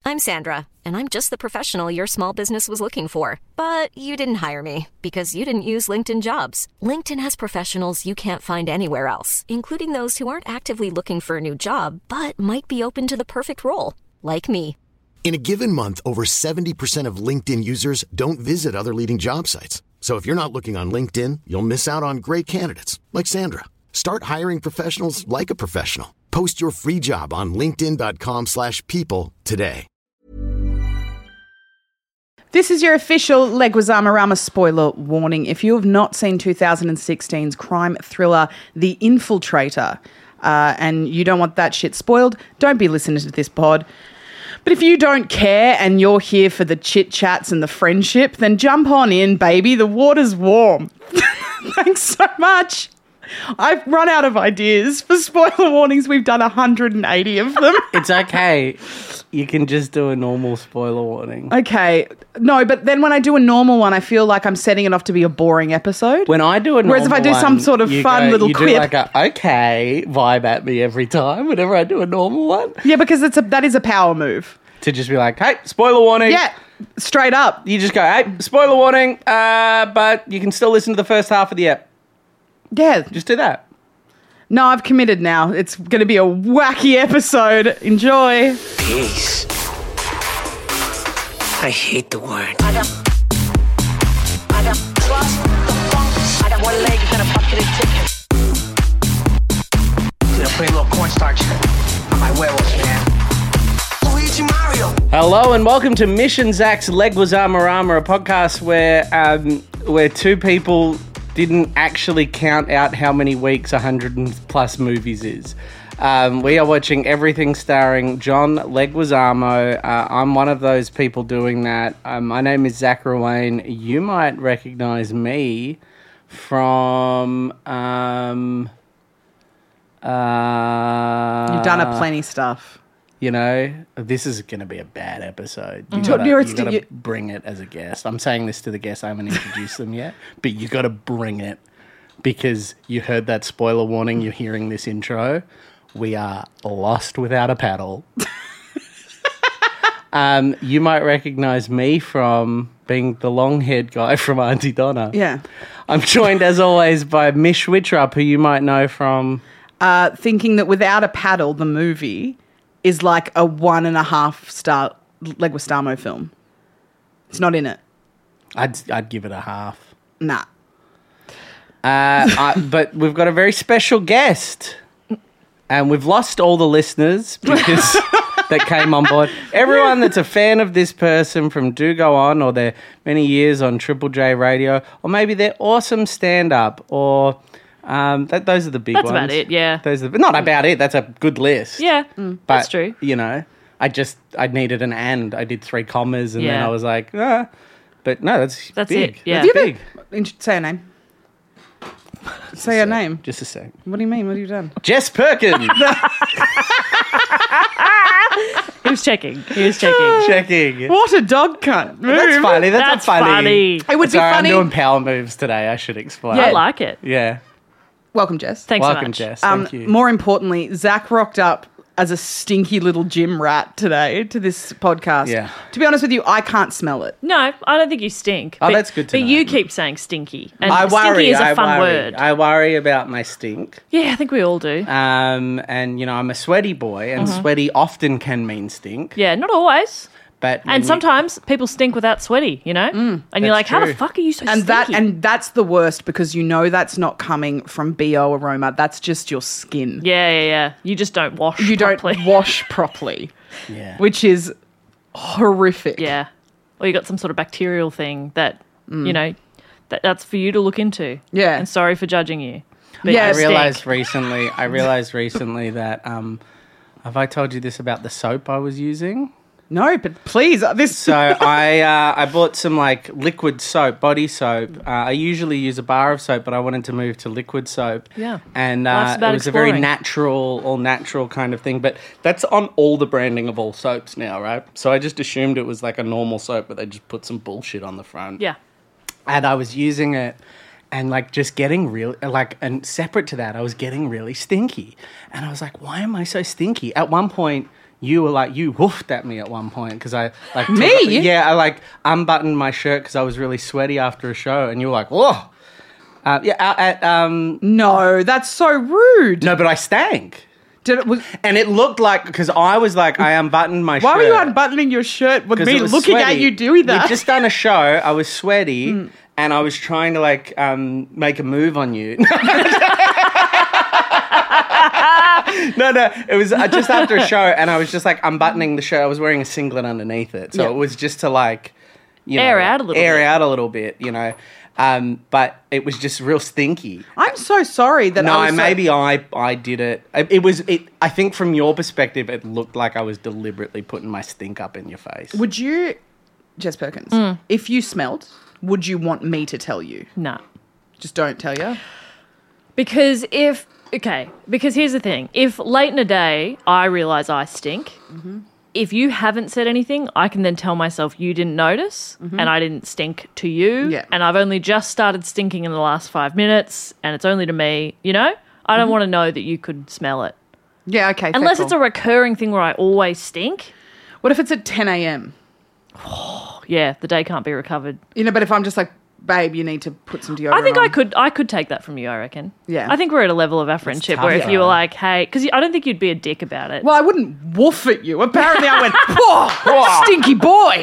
I'm Sandra, and I'm just the professional your small business was looking for. But you didn't hire me because you didn't use LinkedIn Jobs. LinkedIn has professionals you can't find anywhere else, including those who aren't actively looking for a new job, but might be open to the perfect role, like me. In a given month, over 70% of LinkedIn users don't visit other leading job sites. So if you're not looking on LinkedIn, you'll miss out on great candidates like Sandra. Start hiring professionals like a professional. Post your free job on linkedin.com/people today. This is your official Leguizamo Rama spoiler warning. If you have not seen 2016's crime thriller The Infiltrator and you don't want that shit spoiled, don't be listening to this pod. But if you don't care and you're here for the chit-chats and the friendship, then jump on in, baby. The water's warm. Thanks so much. I've run out of ideas for spoiler warnings. We've done 180 of them. It's okay. You can just do a normal spoiler warning. Okay. No, but then when I do a normal one, I feel like I'm setting it off to be a boring episode. When I do a normal Whereas if I do some sort of fun little quip. You do like a okay vibe at me every time whenever I do a normal one. Yeah, because that is a power move. To just be like, hey, spoiler warning. Yeah, straight up. You just go, hey, spoiler warning, but you can still listen to the first half of the ep. Yeah. Just do that. No, I've committed now. It's going to be a wacky episode. Enjoy. Peace. I hate the word. I got trust, I got one leg and a bucket of chicken. Dude, I put a little cornstarch on my werewolf, man. Luigi Mario. Hello and welcome to Mission Zach's Leguizamo Rama, a podcast where two people didn't actually count out how many weeks 100+ movies is. We are watching everything starring John Leguizamo. I'm one of those people doing that. My name is Zach Ruane. You might recognise me from... You've done a plenty stuff. You know, this is going to be a bad episode. You Mm-hmm. got to bring it as a guest. I'm saying this to the guests. I haven't introduced them yet. But you got to bring it because you heard that spoiler warning. You're hearing this intro. We are lost without a paddle. You might recognise me from being the long-haired guy from Auntie Donna. Yeah. I'm joined, as always, by Mish Wittrup, who you might know from... Thinking that Without a Paddle, the movie... is like a 1.5-star Leguizamo film. It's not in it. I'd give it a half. Nah. But we've got a very special guest. And we've lost all the listeners because that came on board. Everyone that's a fan of this person from Do Go On or their many years on Triple J Radio or maybe their awesome stand-up or... those are the big ones. That's about it, yeah. Not about it. That's a good list. Yeah, But, that's true. You know, I needed an and. I did 3 commas and then Yeah. I was like, ah. But no, that's big. it, yeah. That's big. Say her name. Say her name. Just a sec. What do you mean? What have you done? Jess Perkins. He was checking. Checking. What a dog cunt. That's funny. That's funny. It would be Sorry, funny. I'm doing power moves today. I should explain. I like it. Yeah. Welcome, Jess. Thanks so Welcome, much. Jess. Thank you. More importantly, Zach rocked up as a stinky little gym rat today to this podcast. Yeah. To be honest with you, I can't smell it. No, I don't think you stink. Oh, that's good to know. But you keep saying stinky. And I worry. stinky is a I fun worry. word. I worry about my stink. Yeah, I think we all do. And, you know, I'm a sweaty boy, and sweaty often can mean stink. Yeah, not always. But And sometimes people stink without sweaty, you know? And you're like, how true. the fuck are you so And stinky? that's the worst because you know that's not coming from BO aroma. That's just your skin. Yeah. You just don't wash You properly. don't wash properly, Yeah. which is horrific. Yeah. Or you got some sort of bacterial thing that, you know, that's for you to look into. Yeah. And sorry for judging you. But Yeah, you I stink. realized recently that have I told you this about the soap I was using? No, but please, this. So I bought some like liquid soap, body soap. I usually use a bar of soap, but I wanted to move to liquid soap. Yeah. And Life's it about was a very exploring. all natural kind of thing. But that's on all the branding of all soaps now, right? So I just assumed it was like a normal soap, but they just put some bullshit on the front. Yeah. And I was using it and like just getting real, like, and separate to that, I was getting really stinky. And I was like, why am I so stinky? At one point, you were like, you woofed at me at one point because I like Me? Yeah, I like unbuttoned my shirt because I was really sweaty after a show, and you were like, whoa. No, that's so rude. No, but I stank. Was, And it looked like, because I was like, I unbuttoned my shirt. why were you unbuttoning your shirt with 'cause me it was looking at sweaty. you doing that? We'd just done a show. I was sweaty, and I was trying to like make a move on you. No, it was just after a show, and I was just like unbuttoning the shirt. I was wearing a singlet underneath it, so it was just to like, you know, Air out a little bit. you know. But it was just real stinky. I'm so sorry that No, I was maybe I did it. I think from your perspective, it looked like I was deliberately putting my stink up in your face. Would you, Jess Perkins, if you smelled, would you want me to tell you? No. Just don't tell you. Because here's the thing. If late in the day I realise I stink, if you haven't said anything, I can then tell myself you didn't notice and I didn't stink to you. Yeah. And I've only just started stinking in the last 5 minutes and it's only to me, you know? I don't want to know that you could smell it. Yeah, okay. Unless fair it's a call. recurring thing where I always stink. What if it's at 10 a.m.? Yeah, the day can't be recovered. You know, but if I'm just like, babe, you need to put some deodorant I think on. I could take that from you, I reckon. Yeah. I think we're at a level of our friendship tough, where if you though. were like, hey, because I don't think you'd be a dick about it. Well, I wouldn't woof at you. Apparently I went, whoa, stinky boy.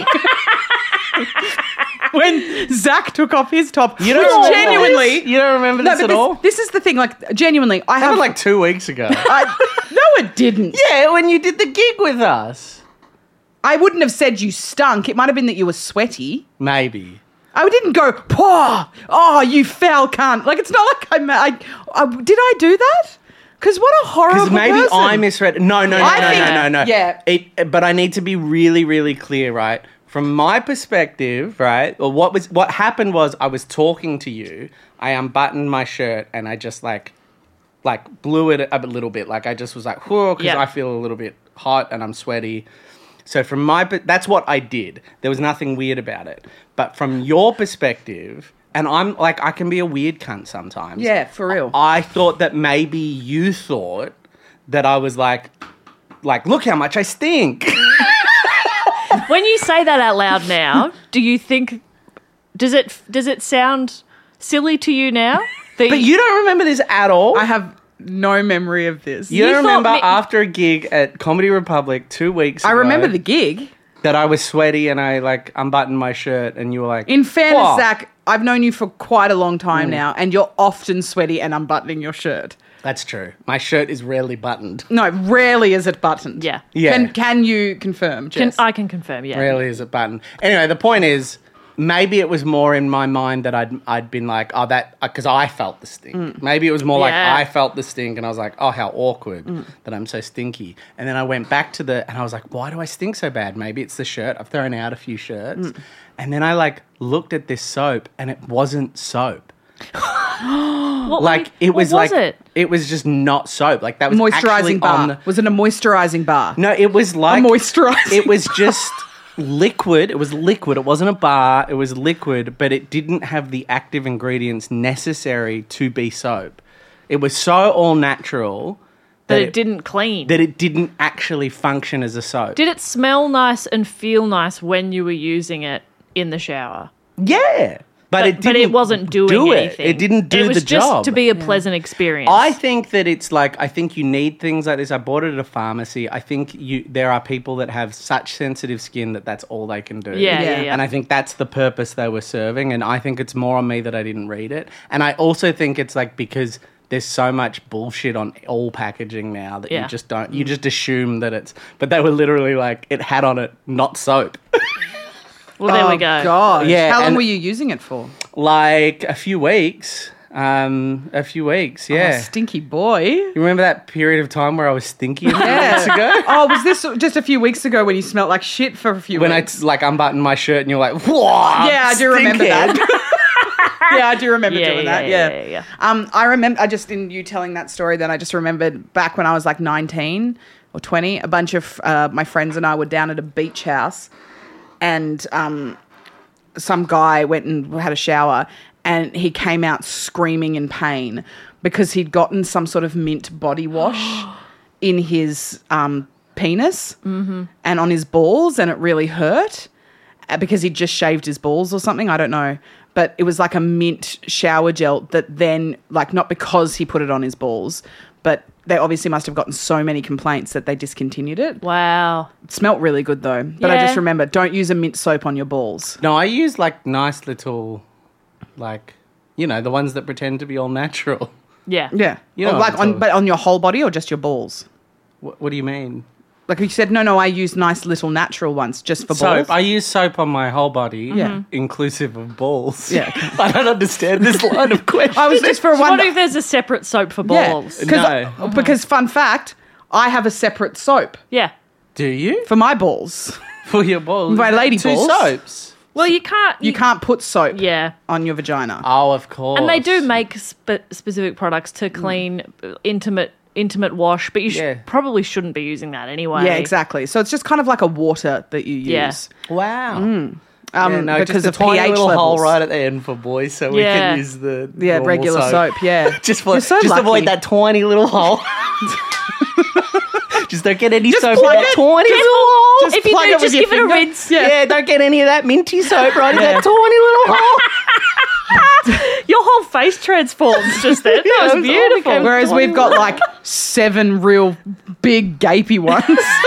When Zach took off his top, You don't which remember genuinely... this? You don't remember No, this but at all? this is the thing, like, genuinely, I have... Happened like 2 weeks ago. No, it didn't. Yeah, when you did the gig with us. I wouldn't have said you stunk. It might have been that you were sweaty. Maybe. I didn't go, oh, you foul cunt. Like, it's not like did I do that? Because what a horrible Because maybe person. I misread. No. Yeah. But I need to be really, really clear, right? From my perspective, right? Or what happened was I was talking to you. I unbuttoned my shirt and I just like blew it a little bit. Like I just was like, whoa, because Yeah. I feel a little bit hot and I'm sweaty. So from that's what I did. There was nothing weird about it. But from your perspective, and I'm like, I can be a weird cunt sometimes. Yeah, for real. I thought that maybe you thought that I was like, look how much I stink. When you say that out loud now, do you think does it sound silly to you now? But you don't remember this at all? I have no memory of this. You don't thought remember me- after a gig at Comedy Republic 2 weeks ago I remember the gig. that I was sweaty and I like unbuttoned my shirt and you were like, In fairness, "Whoa." Zach, I've known you for quite a long time now, and you're often sweaty and unbuttoning your shirt. That's true. My shirt is rarely buttoned. No, rarely is it buttoned. Yeah. Yeah. Can you confirm, Jess? I can confirm, yeah. Rarely is it buttoned. Anyway, the point is, maybe it was more in my mind that I'd been like, oh, that, because I felt the stink. Maybe it was more like Yeah. I felt the stink and I was like, oh, how awkward that I'm so stinky. And then I went back to and I was like, why do I stink so bad? Maybe it's the shirt. I've thrown out a few shirts. And then I like looked at this soap and it wasn't soap. What It was was like, it? it was just not soap. Like that was actually moisturizing bar. on the, Was it a moisturizing bar? no, it was like moisturizing It was just liquid. It was liquid. It wasn't a bar. It was liquid, but it didn't have the active ingredients necessary to be soap. It was so all natural That it didn't clean. that it didn't actually function as a soap. Did it smell nice and feel nice when you were using it in the shower? Yeah, but it didn't. But it wasn't doing anything. It didn't do It was the just job. to be a pleasant experience. I think that it's like, I think you need things like this. I bought it at a pharmacy. I think there are people that have such sensitive skin that that's all they can do. Yeah, Yeah. yeah. And I think that's the purpose they were serving. And I think it's more on me that I didn't read it. And I also think it's like because there's so much bullshit on all packaging now that Yeah. you just don't, you just assume that it's, but they were literally like, it had on it, not soap. Well, there oh, we go. God. Yeah, How long and- were you using it for? Like a few weeks. Yeah. Oh, stinky boy. You remember that period of time where I was stinky a few weeks ago? Oh, was this just a few weeks ago when you smelled like shit for a few When I weeks? like unbuttoned my shirt and you're like, whoa. Yeah, I do remember that. Yeah, I do remember Yeah, doing yeah, that. yeah, Yeah. yeah, yeah. I remember, in you telling that story, then I just remembered back when I was like 19 or 20, a bunch of my friends and I were down at a beach house and some guy went and had a shower and he came out screaming in pain because he'd gotten some sort of mint body wash in his penis and on his balls, and it really hurt because he'd just shaved his balls or something. I don't know. But it was like a mint shower gel that then, like, not because he put it on his balls, but they obviously must have gotten so many complaints that they discontinued it. Wow. It smelt really good though. But I Yeah. just remember, don't use a mint soap on your balls. No, I use like nice little, like, you know, the ones that pretend to be all natural. Yeah. Yeah. You know Or what I'm talking- but on your whole body or just your balls? What do you mean? Like you said, no, I use nice little natural ones just for balls. Soap. I use soap on my whole body, Yeah. inclusive of balls. Yeah. I don't understand this line of question. I was just for I one. wonder if there's a separate soap for balls. Yeah, No. because fun fact, I have a separate soap Yeah. Do you? for my balls. For your balls? My lady Two balls. soaps. Well, you can't. You can't put soap Yeah. on your vagina. Oh, of course. And they do make specific products to clean intimate wash, but you Yeah. probably shouldn't be using that anyway. Yeah, exactly. So it's just kind of like a water that you Yeah. use. Wow. Yeah, no, because just a of tiny pH little levels. hole right at the end for boys, so we Yeah. can use the Yeah, normal regular soap. Yeah, Just You're so lucky. avoid that tiny little hole. Just don't get any soap in plug that it. tiny little hole. Just If you plug do, it with just your give it a finger. rinse. Yeah. don't get any of that minty soap right in that tiny little hole. Your whole face transforms just then. That was it all beautiful. became- Whereas we've got like 7 real big gapey ones.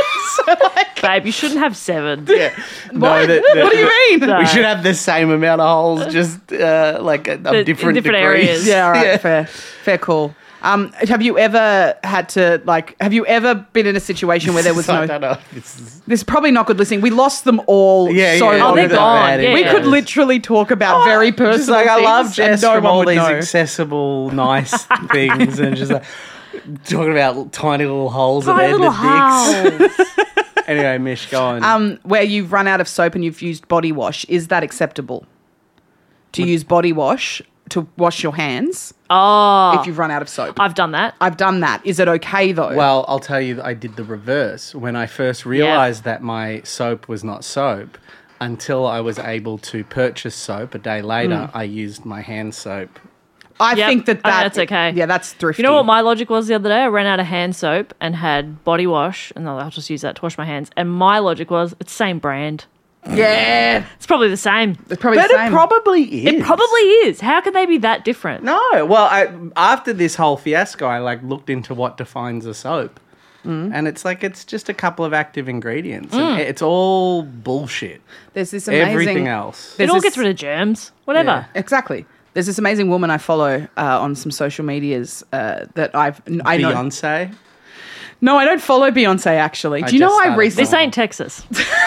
Babe, you shouldn't have 7. Yeah. No, What do you mean? No. We should have the same amount of holes, just like of in different different degrees. areas. Yeah, all right, fair call. Have you ever had to have you ever been in a situation where there was I no? don't know. This is, This is probably not good listening. We lost them all. yeah, so yeah. long Oh, they're ago. gone. Yeah, We yeah. could literally talk about very personal just like I things love and Jess no from one all would these know. accessible, nice things, and just like talking about tiny little holes at the Tiny end little of dicks. holes. Anyway, Mish, go on. Where you've run out of soap and you've used body wash, is that acceptable? To use body wash to wash your hands Oh, if you've run out of soap? I've done that. I've done that. Is it okay though? Well, I'll tell you that I did the reverse. When I first realised that my soap was not soap, until I was able to purchase soap a day later, I used my hand soap. I Yep, think that I think that's okay. Yeah, that's thrifty. You know what my logic was the other day? I ran out of hand soap and had body wash, and I'll just use that to wash my hands. And my logic was, it's the same brand. Yeah, It's probably the same. it's probably But the same. it probably is. It probably is. How could they be that different? No, well, after this whole fiasco, I looked into what defines a soap, and it's just a couple of active ingredients. And it's all bullshit. There's this amazing. Everything else. It There's all this- gets rid of germs. Whatever. Yeah. Exactly. There's this amazing woman I follow on some social medias that I know. Beyonce. No, I don't follow Beyonce actually. Do you just know I started recently? This ain't Texas.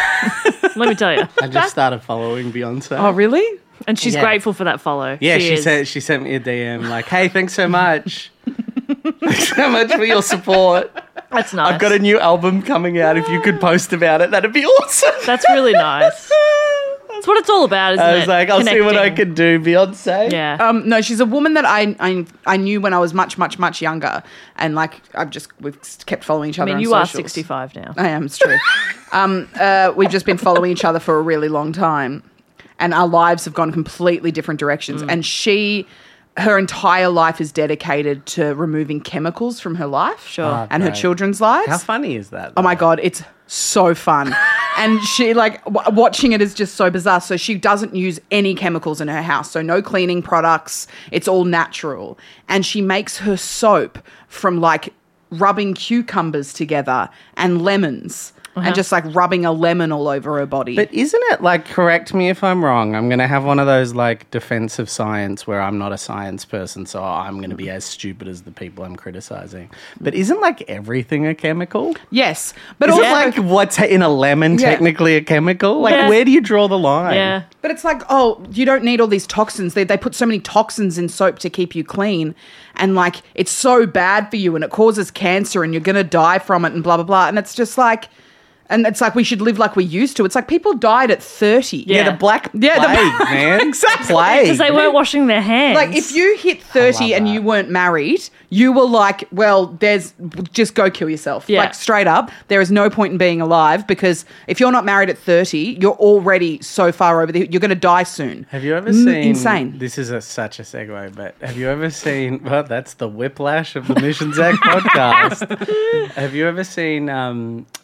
Let me tell you. I just started following Beyonce. Oh, really? And she's Yeah. grateful for that follow. Yeah, is. she sent me a DM like, "Hey, thanks so much. Thanks so much for your support. That's nice. I've got a new album coming out. If you could post about it, that'd be awesome." That's really nice. That's what it's all about, isn't it? I was like, "I'll see what I Connecting. can do, Beyonce." Yeah. No, she's a woman that I knew when I was much younger, and like we've kept following each I other. mean, on you are socials. 65 now. I am. It's true. We've just been following each other for a really long time, and our lives have gone completely different directions. And her entire life is dedicated to removing chemicals from her life, Sure. and her great. children's lives. How funny is that? Oh my God, it's so fun. And she watching it is just so bizarre. So she doesn't use any chemicals in her house. So no cleaning products. It's all natural. And she makes her soap from like rubbing cucumbers together and lemons and just like rubbing a lemon all over her body. But isn't it like, correct me if I'm wrong, I'm going to have one of those like defensive science where I'm not a science person, so I'm going to be as stupid as the people I'm criticizing. But isn't like everything a chemical? yes. But Is also it like what's in a lemon Yeah. technically a chemical? Like Yeah. where do you draw the line? Yeah. But it's like, oh, you don't need all these toxins. They put so many toxins in soap to keep you clean. And like, it's so bad for you and it causes cancer and you're going to die from it and blah, blah, blah. And it's just like, and it's like we should live like we used to. It's like people died at 30. Yeah. Yeah, the black plague, Yeah, the- man. Exactly. Plague. Because they weren't washing their hands. Like if you hit 30 and that. you weren't married, you were like, well, just go kill yourself. Yeah. Like straight up, there is no point in being alive because if you're not married at 30, you're already so far over you're going to die soon. Have you ever seen... Insane. This is such a segue, but have you ever seen... Well, that's the whiplash of the Mission Zach podcast. Have you ever seen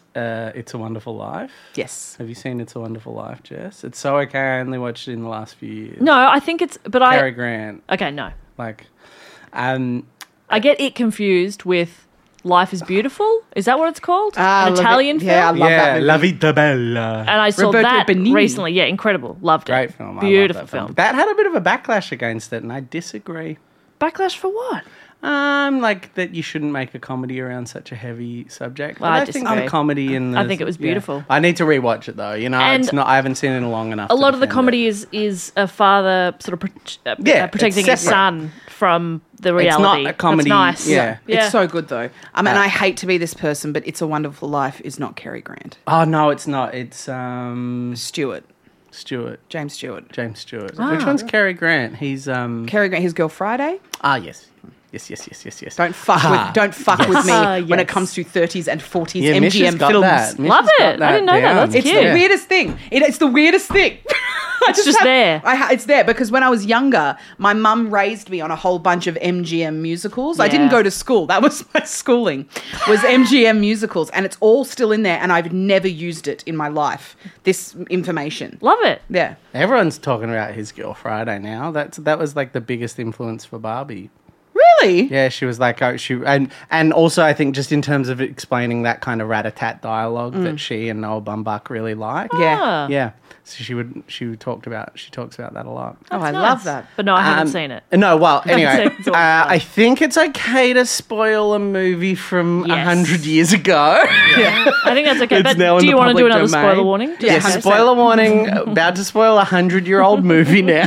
It's a Wonderful Life? Yes. Have you seen It's a Wonderful Life, Jess? It's so okay. I only watched it in the last few years. No, I think it's... But Cary Grant. Okay, no. Like, I get it confused with Life is Beautiful. Is that what it's called? An love Italian it. film? Yeah, I love that movie. La Vita Bella. And I saw Roberto that Benigni. recently. Yeah, incredible. Loved it. Great film. Beautiful I love that film. That had a bit of a backlash against it, and I disagree. Backlash for what? Like that you shouldn't make a comedy around such a heavy subject. Well, But I I think disagree. the comedy in I think it was beautiful. I need to rewatch it though. You know, And it's not. I haven't seen it in long enough. A to lot of the defend comedy it. is a father sort of protecting it's his separate. son from the It's reality. not a comedy. That's nice. Yeah. It's so good though. And I hate to be this person, but It's a Wonderful Life is not Cary Grant. Oh no, it's not. It's Stewart. James Stewart. James Stewart. Which one's Cary Grant? He's Cary Grant, his girl Friday. Yes. Yes. Don't fuck with me when it yes. comes to 30s and 40s Yeah, Mish has MGM got films. that. Mish Love has got it. I didn't know that. down. That's It's cute. the weirdest thing. It's the weirdest thing. It's just there. It's there because when I was younger, my mum raised me on a whole bunch of MGM musicals. I Yeah. didn't go to school. That was my schooling, was MGM musicals. And it's all still in there and I've never used it in my life, this information. Love it. Yeah. Everyone's talking about His Girl Friday now. That was like the biggest influence for Barbie. Really? Yeah, she was like, and also I think just in terms of explaining that kind of rat-a-tat dialogue that she and Noah Baumbach really like. Yeah. Ah, Yeah. So she talks about that a lot. Oh, I nice. love that. But no, I haven't seen it. No, well, anyway, seen it. It's all I think it's okay to spoil a movie from Yes. 100 years ago. I think that's okay. It's But now in do you the want to do public another domain. spoiler warning? Yeah, Yes, 100%. spoiler warning. About to spoil a 100-year-old movie now.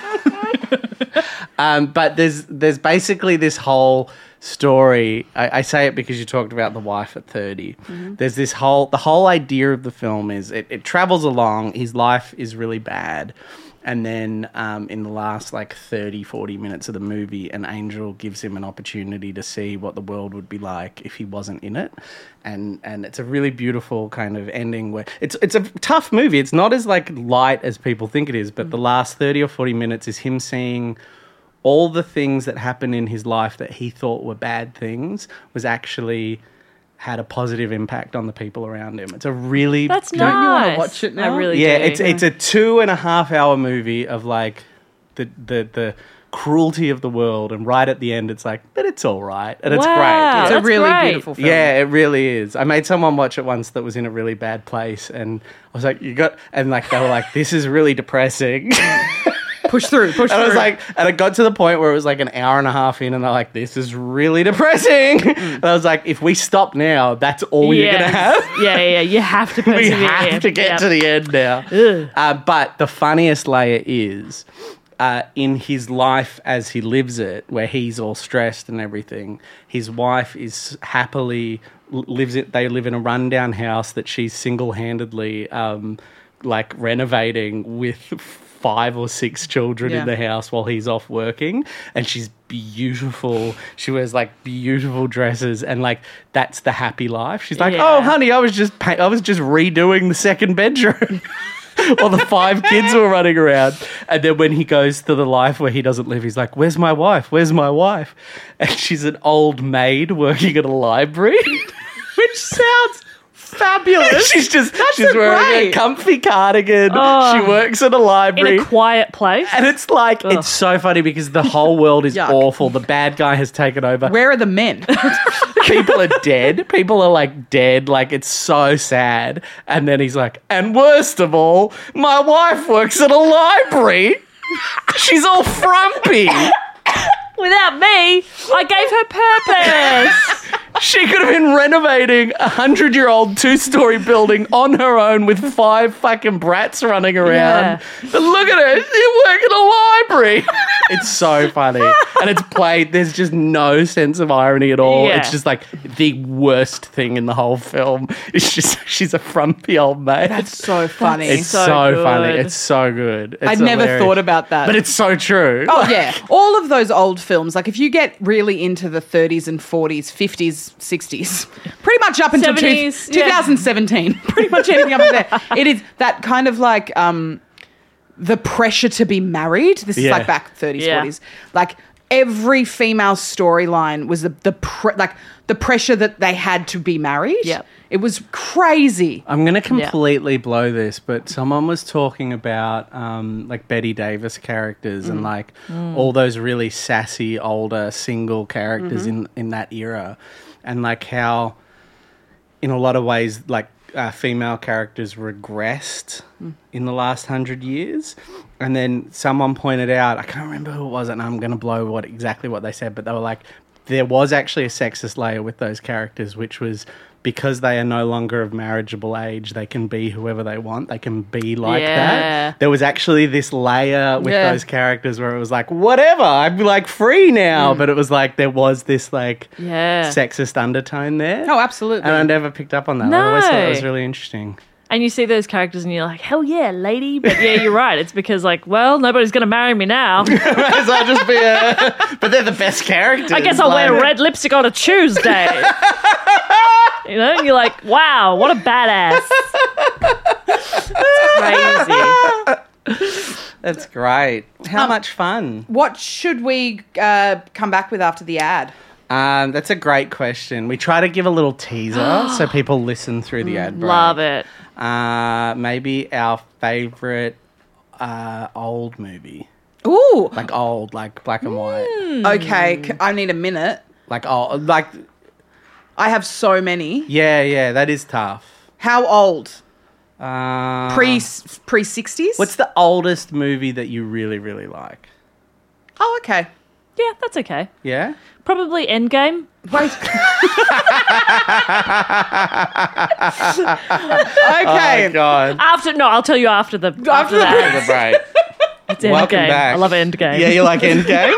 But there's basically this whole story. I say it because you talked about the wife at 30. Mm-hmm. There's the whole idea of the film is it travels along. His life is really bad. And then in the last 30, 40 minutes of the movie, an angel gives him an opportunity to see what the world would be like if he wasn't in it. And it's a really beautiful kind of ending where it's a tough movie. It's not as light as people think it is, but the last 30 or 40 minutes is him seeing all the things that happened in his life that he thought were bad things was actually had a positive impact on the people around him. It's a really That's Don't you wanna nice. watch it now? I really yeah, do. it's a 2.5 hour movie of the cruelty of the world, and right at the end it's but it's all right, and it's Wow. great. It's That's a really great. beautiful film. Yeah, it really is. I made someone watch it once that was in a really bad place, and I was like, they were like, this is really depressing. Push through. And I was like, and it got to the point where it was an hour and a half in, and they're like, this is really depressing. And I was like, if we stop now, that's all you're going to have. Yeah. You have to We persevere. have to get to the end now. But the funniest layer is in his life as he lives it, where he's all stressed and everything, his wife is happily they live in a rundown house that she's single-handedly renovating with 5 or 6 children in the house while he's off working, and she's beautiful. She wears beautiful dresses, and that's the happy life. She's like, Yeah. "Oh, honey, I was just redoing the second bedroom." While the 5 kids were running around. And then when he goes to the life where he doesn't live, he's like, where's my wife? Where's my wife? And she's an old maid working at a library. Which sounds fabulous. she's wearing a great. comfy cardigan. She works at a In library. a quiet place. And it's it's so funny because the whole world is Yuck. awful. The bad guy has taken over. Where are the men? People are dead. People are dead. It's so sad. And then he's like, and worst of all, my wife works at a library. She's all frumpy. Without me, I gave her purpose. She could have been renovating a 100-year-old 2-story building on her own with 5 fucking brats running around. But look at her. She works at a library. It's so funny. And it's played. There's just no sense of irony at all. Yeah. It's just the worst thing in the whole film. It's just she's a frumpy old maid. That's so funny. It's so so funny. good. It's so good. It's I'd never hilarious. thought about that. But it's so true. Oh, yeah. All of those old films, if you get really into the 30s and 40s, 50s, 60s, pretty much up until 70s, yeah. 2017, pretty much anything up to there, it is that kind of the pressure to be married. This is Yeah. back 30s, Yeah. 40s. every female storyline was the pressure that they had to be married. Yep. It was crazy. I'm going to completely blow this, but someone was talking about like Bette Davis characters and like all those really sassy older single characters in that era, and like how in a lot of ways like female characters regressed in the last 100 years. And then someone pointed out, I can't remember who it was, and I'm going to blow exactly what they said, but they were like, there was actually a sexist layer with those characters, which was because they are no longer of marriageable age, they can be whoever they want. They can be like that. There was actually this layer with those characters where it was like, whatever, I'm like free now. But it was like there was this like sexist undertone there. Oh, absolutely. And I never picked up on that. No. I always thought it was really interesting. And you see those characters and you're like, hell yeah, lady. But yeah, you're right. It's because like, well, nobody's going to marry me now. Might as well just be but they're the best characters. I guess I'll wear red lipstick on a Tuesday. You know, and you're like, wow, what a badass. It's crazy. That's great. How much fun. What should we come back with after the ad? That's a great question. We try to give a little teaser so people listen through the ad break. Love it. Maybe our favourite old movie. Ooh. Like old, like black and white. Okay, I need a minute. Like old, like... I have so many. Yeah, that is tough. How old? Pre 60s? What's the oldest movie that you really, really like? Oh, okay. Yeah, that's okay. Yeah? Probably Endgame. Wait. Okay. Oh, God. I'll tell you after the ad. Right. It's Welcome Endgame. back. I love Endgame. Yeah, you like Endgame?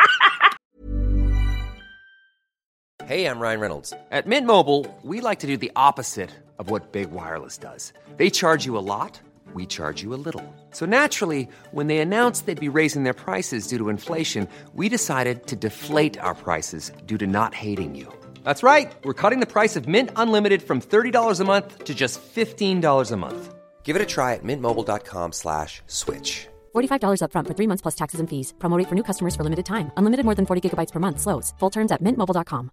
Hey, I'm Ryan Reynolds. At Mint Mobile, we like to do the opposite of what Big Wireless does. They charge you a lot, we charge you a little. So naturally, when they announced they'd be raising their prices due to inflation, we decided to deflate our prices due to not hating you. That's right. We're cutting the price of Mint Unlimited from $30 a month to just $15 a month. Give it a try at mintmobile.com/switch. $45 up front for 3 months plus taxes and fees. Promo rate for new customers for limited time. Unlimited more than 40 gigabytes per month. Slows full terms at mintmobile.com.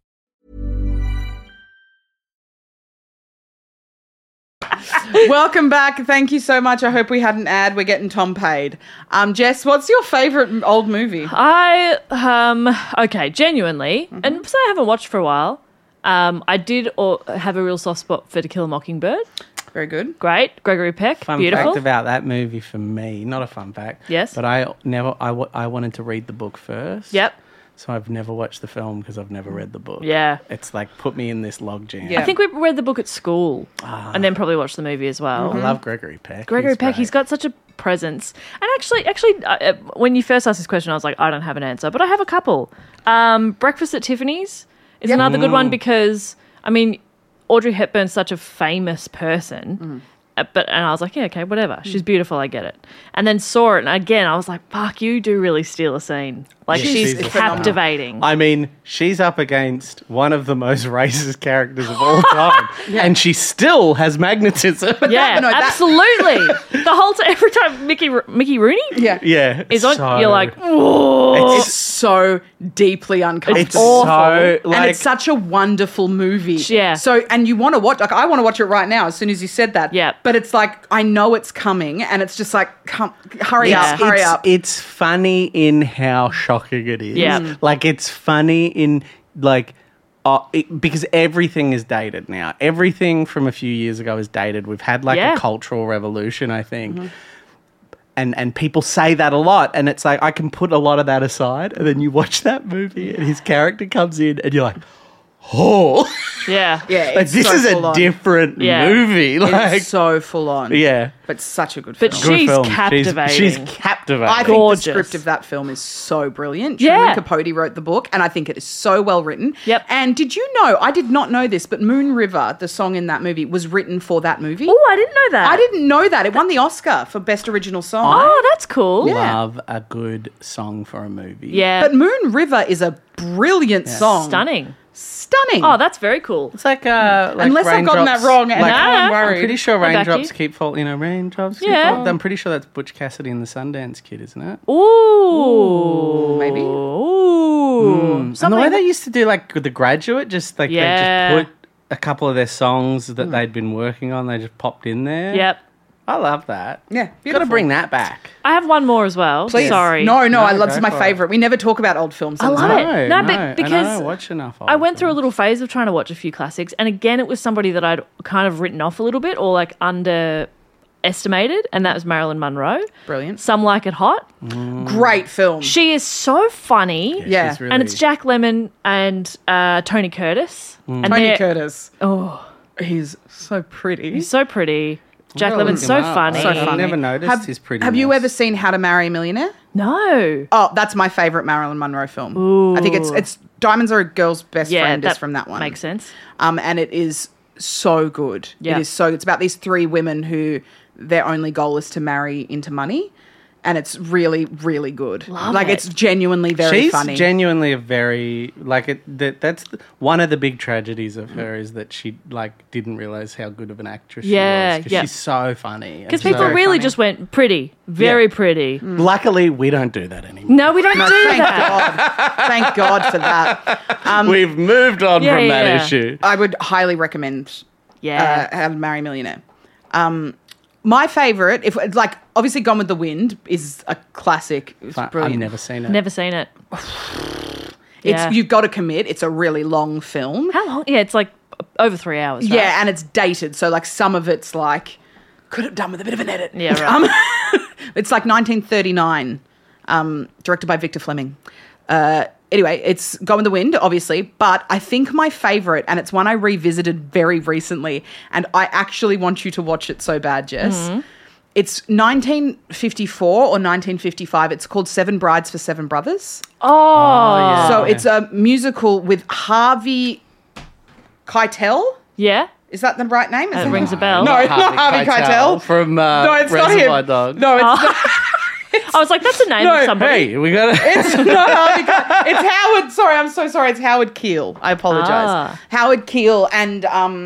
Welcome back. Thank you so much. I hope we had an ad. We're getting Tom paid. Jess, what's your favourite old movie? Okay, genuinely, and so I haven't watched for a while. I did have a real soft spot for To Kill a Mockingbird. Very good. Great. Gregory Peck. Fun Beautiful. fact about that movie for me, not a fun fact. Yes. But I wanted to read the book first. Yep. So I've never watched the film because I've never read the book. Yeah. It's like put me in this logjam. Yeah. I think we read the book at school and then probably watched the movie as well. I love Gregory Peck. Gregory Peck, great. he's got such a presence. And actually, when you first asked this question, I was like, I don't have an answer, but I have a couple. Breakfast at Tiffany's is another good one because, I mean, Audrey Hepburn's such a famous person. And I was like, yeah, okay, whatever. She's beautiful, I get it. And then saw it, and again, I was like, fuck, you do really steal a scene. Like, Yeah, she's she's captivating. I mean, she's up against one of the most racist characters of all time, and she still has magnetism. Yeah, absolutely. The whole time, every time Mickey Rooney Yeah, is on, so- you're like, whoa. It's so deeply uncomfortable. It's awful. So, And it's such a wonderful movie. Yeah. So, and you want to watch, like, I want to watch it right now as soon as you said that. Yeah. But it's like, I know it's coming, and it's just like, hurry Yeah. up, hurry up. It's funny in how shocking it is. Yeah. Like, it's funny in, like, because everything is dated now. Everything from a few years ago is dated. We've had, like, a cultural revolution, I think. And people say that a lot, and it's like, I can put a lot of that aside, and then you watch that movie, and his character comes in, and you're like, oh. Yeah. Yeah, Like, it's this so is full a on. different Yeah. movie. Like, It's so full on. yeah. But such a good film. But Good she's film. captivating. She's captivating. I think Gorgeous. the script of that film is so brilliant. Yeah. Truman Capote wrote the book, and I think it is so well written. Yep. And did you know, I did not know this, but Moon River, the song in that movie, was written for that movie. Oh, I didn't know that. I didn't know that. It won the Oscar for Best Original Song. Oh, that's cool. love a good song for a movie. Yeah. But Moon River is a brilliant song. Stunning. stunning. Oh, that's very cool. It's like Unless I've gotten that raindrops- wrong, and like, I'm worried. I'm pretty sure back raindrops you. keep falling. Raindrops keep Yeah. falling. I'm pretty sure that's Butch Cassidy and the Sundance Kid, isn't it? Ooh. maybe. Ooh. And the way they used to do like with The Graduate, just like Yeah. they just put a couple of their songs that they'd been working on, they just popped in there. Yep. I love that. Yeah, Got to beautiful. bring that back. I have one more as well. Please. Sorry. No, I love go this is my for it. favourite. We never talk about old films. I on this love pod. it. No, but and because I don't watch enough. I went through a little phase of trying to watch a few classics, and again, it was somebody that I'd kind of written off a little bit or like underestimated, and that was Marilyn Monroe. Brilliant. Some Like It Hot. Great film. She is so funny. Yeah. she's really- And it's Jack Lemmon and Tony Curtis. And Tony they're- Curtis. Oh, He's so pretty. he's so pretty. Jack gotta Lemmon's look so him up. funny. So I've funny. never noticed his prettiness. Have you ever seen How to Marry a Millionaire? No. Oh, that's my favourite Marilyn Monroe film. I think it's Diamonds Are a Girl's Best Yeah, Friend is that from that one. makes sense. And it is so good. Yeah. It is so. It's about these three women who their only goal is to marry into money, and it's really, really good. Love like it. it's genuinely very She's funny. genuinely a very that's one of the big tragedies of her is that she like didn't realize how good of an actress Yeah, she was. yeah. She's so funny. Because and people so- really funny. just went pretty, very Yeah. pretty. Luckily, we don't do that anymore. No, we don't No, do thank that. God. Thank God for that. We've moved on Yeah, from yeah. that issue. I would highly recommend Yeah. How to Marry a Millionaire. My favourite, if like obviously Gone with the Wind is a classic. It's I've brilliant. never seen it. Never seen it. It's Yeah. you've got to commit. It's a really long film. How long? Yeah, it's like over 3 hours. Right? Yeah, and it's dated, so like some of it's like could have done with a bit of an edit. Yeah, right. It's like 1939, directed by Victor Fleming. Anyway, it's Gone with the Wind, obviously, but I think my favourite, and it's one I revisited very recently, and I actually want you to watch it so bad, Jess. Mm-hmm. It's 1954 or 1955. It's called Seven Brides for Seven Brothers. Oh. So it's a musical with Harvey Keitel. Yeah. Is that the right name? That rings a bell. No, it's not Harvey Keitel. from No, it's not Reservoir him. Dogs. No, it's not. I was like, that's a name No, of somebody. Hey, we got It's not Harvey Keitel. It's Howard. Sorry, I'm so sorry. It's Howard Keel. I apologize. Ah. Howard Keel and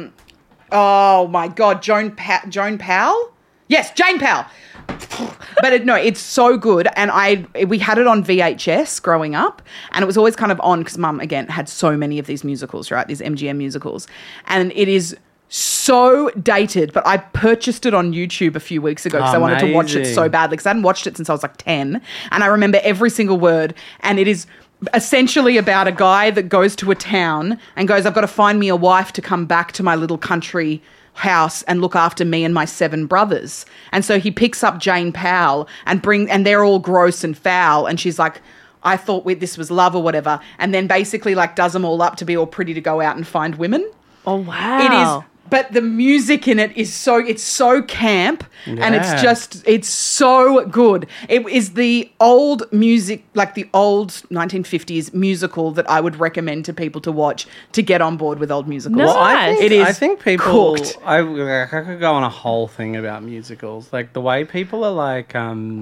oh my God, Joan Powell. Yes, Jane Powell. But it's so good, and we had it on VHS growing up, and it was always kind of on because Mum again had so many of these musicals, right? These MGM musicals, and it is so dated. But I purchased it on YouTube a few weeks ago because I wanted to watch it so Amazing. badly because I hadn't watched it since I was like 10, and I remember every single word, and it is essentially about a guy that goes to a town and goes, I've got to find me a wife to come back to my little country house and look after me and my 7 brothers. And so he picks up Jane Powell and they're all gross and foul, and she's like, I thought this was love or whatever, and then basically like does them all up to be all pretty to go out and find women. Oh, wow. It is, but the music in it is so camp, and it's so good. It is the old music, like the old 1950s musical that I would recommend to people to watch to get on board with old musicals. No. Well, I think, It is I think people. cooked. I could go on a whole thing about musicals, like the way people are like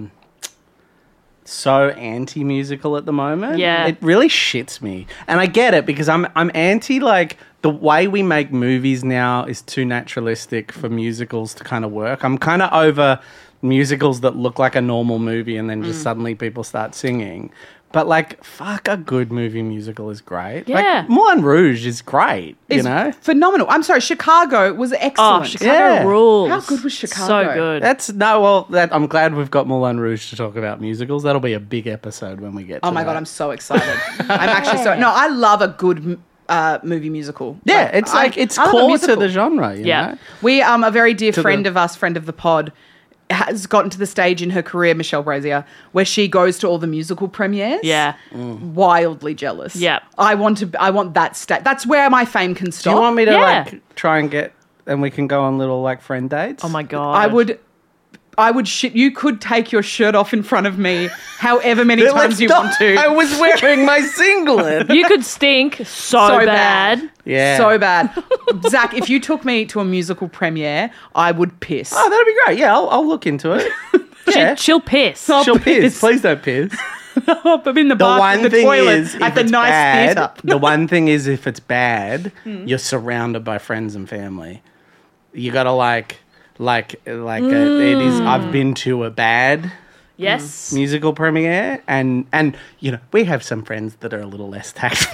so anti-musical at the moment. Yeah. It really shits me, and I get it because I'm anti like the way we make movies now is too naturalistic for musicals to kind of work. I'm kind of over musicals that look like a normal movie and then just suddenly people start singing. But like, fuck, a good movie musical is great. Yeah. Like, Moulin Rouge is great, you It's know? phenomenal. I'm sorry, Chicago was Oh, excellent. Chicago Yeah. rules. How good was Chicago? So good. I'm glad we've got Moulin Rouge to talk about musicals. That'll be a big episode when we get to Oh my that. God, I'm so excited. I'm actually so... No, I love a good movie musical. Yeah, Like, it's like, it's I love a core to musical. the genre, you Yeah. know? We, a very dear To friend the- of us, friend of the pod, has gotten to the stage in her career, Michelle Brazier, where she goes to all the musical premieres. Yeah. Wildly jealous. Yeah. I want that state. That's where my fame can Do stop. you want me to Yeah. like try and get, and we can go on little like friend dates? Oh, my God. I would shit. You could take your shirt off in front of me however many times you want to. I was wearing my singlet. You could stink so bad. Yeah. So bad. Zach, if you took me to a musical premiere, I would piss. Oh, that'd be great. Yeah, I'll look into it. Yeah. She'll piss. I'll She'll piss. piss. Please don't piss. I'm in the bath, the toilet, at the nice theatre. The one thing is, if it's bad, you're surrounded by friends and family. You gotta it is. I've been to a bad Yes. musical premiere, and you know, we have some friends that are a little less tactful.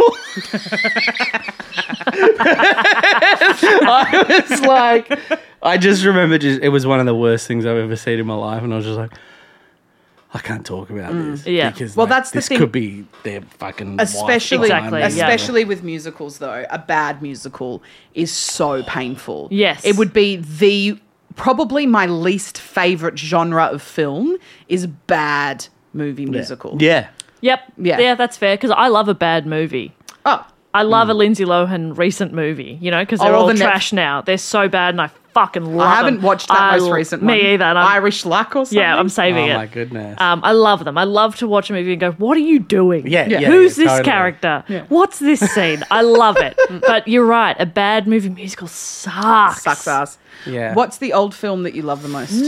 I was like, I just remember, it was one of the worst things I've ever seen in my life, and I was just like, I can't talk about this. Yeah. Because that's the this thing. could be their fucking Especially, wife. Exactly, yeah. especially with musicals, though, a bad musical is so painful. Yes. It would be probably my least favourite genre of film is bad movie musical. Yeah. Yep. Yeah. Yeah, that's fair, because I love a bad movie. Oh, I love a Lindsay Lohan recent movie, you know, because they're Oh, all the trash now. They're so bad, and I fucking love them. I haven't watched that most recent one. Me either. And Irish Luck or something? Yeah, I'm saving Oh it. my goodness. I love them. I love to watch a movie and go, what are you doing? Yeah, yeah, Who's yeah, this totally. character? What's this scene? I love it. But you're right. A bad movie musical sucks. Sucks ass. Yeah. What's the old film that you love the most?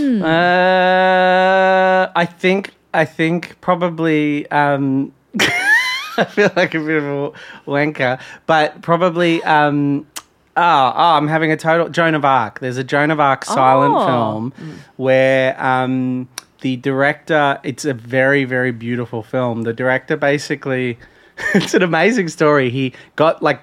I think probably. I feel like a bit of a wanker, but probably. I'm having a total Joan of Arc. There's a Joan of Arc silent film where the director. It's a very, very beautiful film. The director basically. It's an amazing story. He got one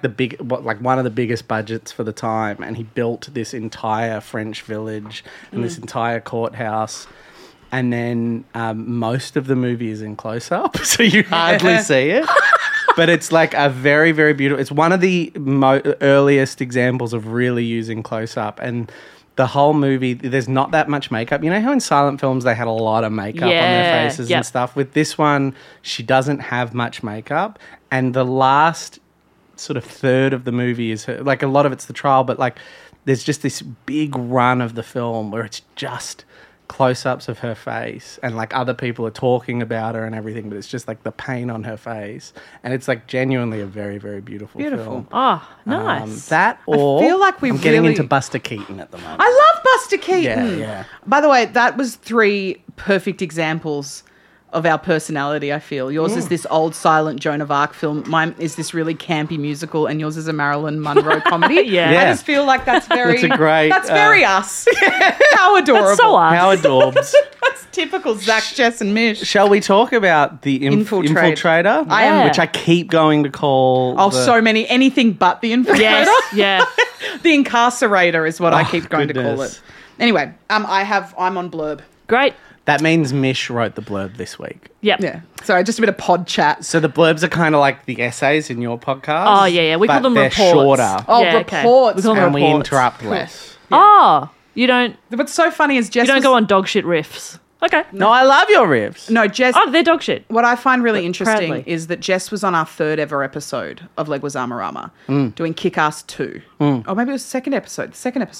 of the biggest budgets for the time, and he built this entire French village and this entire courthouse. And then most of the movie is in close-up, so you hardly see it. But it's like a very, very beautiful... It's one of the earliest examples of really using close-up. And the whole movie, there's not that much makeup. You know how in silent films they had a lot of makeup on their faces and stuff? With this one, she doesn't have much makeup. And the last sort of third of the movie is her... Like, a lot of it's the trial, but, like, there's just this big run of the film where it's just... close-ups of her face, and like other people are talking about her and everything, but it's just like the pain on her face, and it's like genuinely a very, very beautiful film. Oh, nice. That or feel like I'm getting into Buster Keaton at the moment. I love Buster Keaton. Yeah. By the way, that was 3 perfect examples of our personality, I feel. Yours is this old silent Joan of Arc film. Mine is this really campy musical, and yours is a Marilyn Monroe comedy. Yeah. I just feel like that's very... That's a great... That's very us. How adorable. That's so us. How adorbs. That's typical Zach, Jess and Mish. Shall we talk about the infiltrator? I am. Which I keep going to call... So many. Anything but the infiltrator. Yes, yeah. The incarcerator is what I keep going to call goodness. it. Anyway, I'm on blurb. Great. That means Mish wrote the blurb this week. Yep. Yeah. Sorry, just a bit of pod chat. So the blurbs are kind of like the essays in your podcast. Oh, yeah. We call but them they're reports. shorter. Oh, Yeah, okay. reports. We call them And we reports. interrupt less. Oh, you don't What's so funny is Jess you don't go on dog shit riffs. Okay. No, I love your riffs. No, Jess... Oh, they're dog shit. What I find really interesting proudly. is that Jess was on our 3rd ever episode of Leguizamo Rama doing Kick-Ass 2. Or maybe it was the second episode.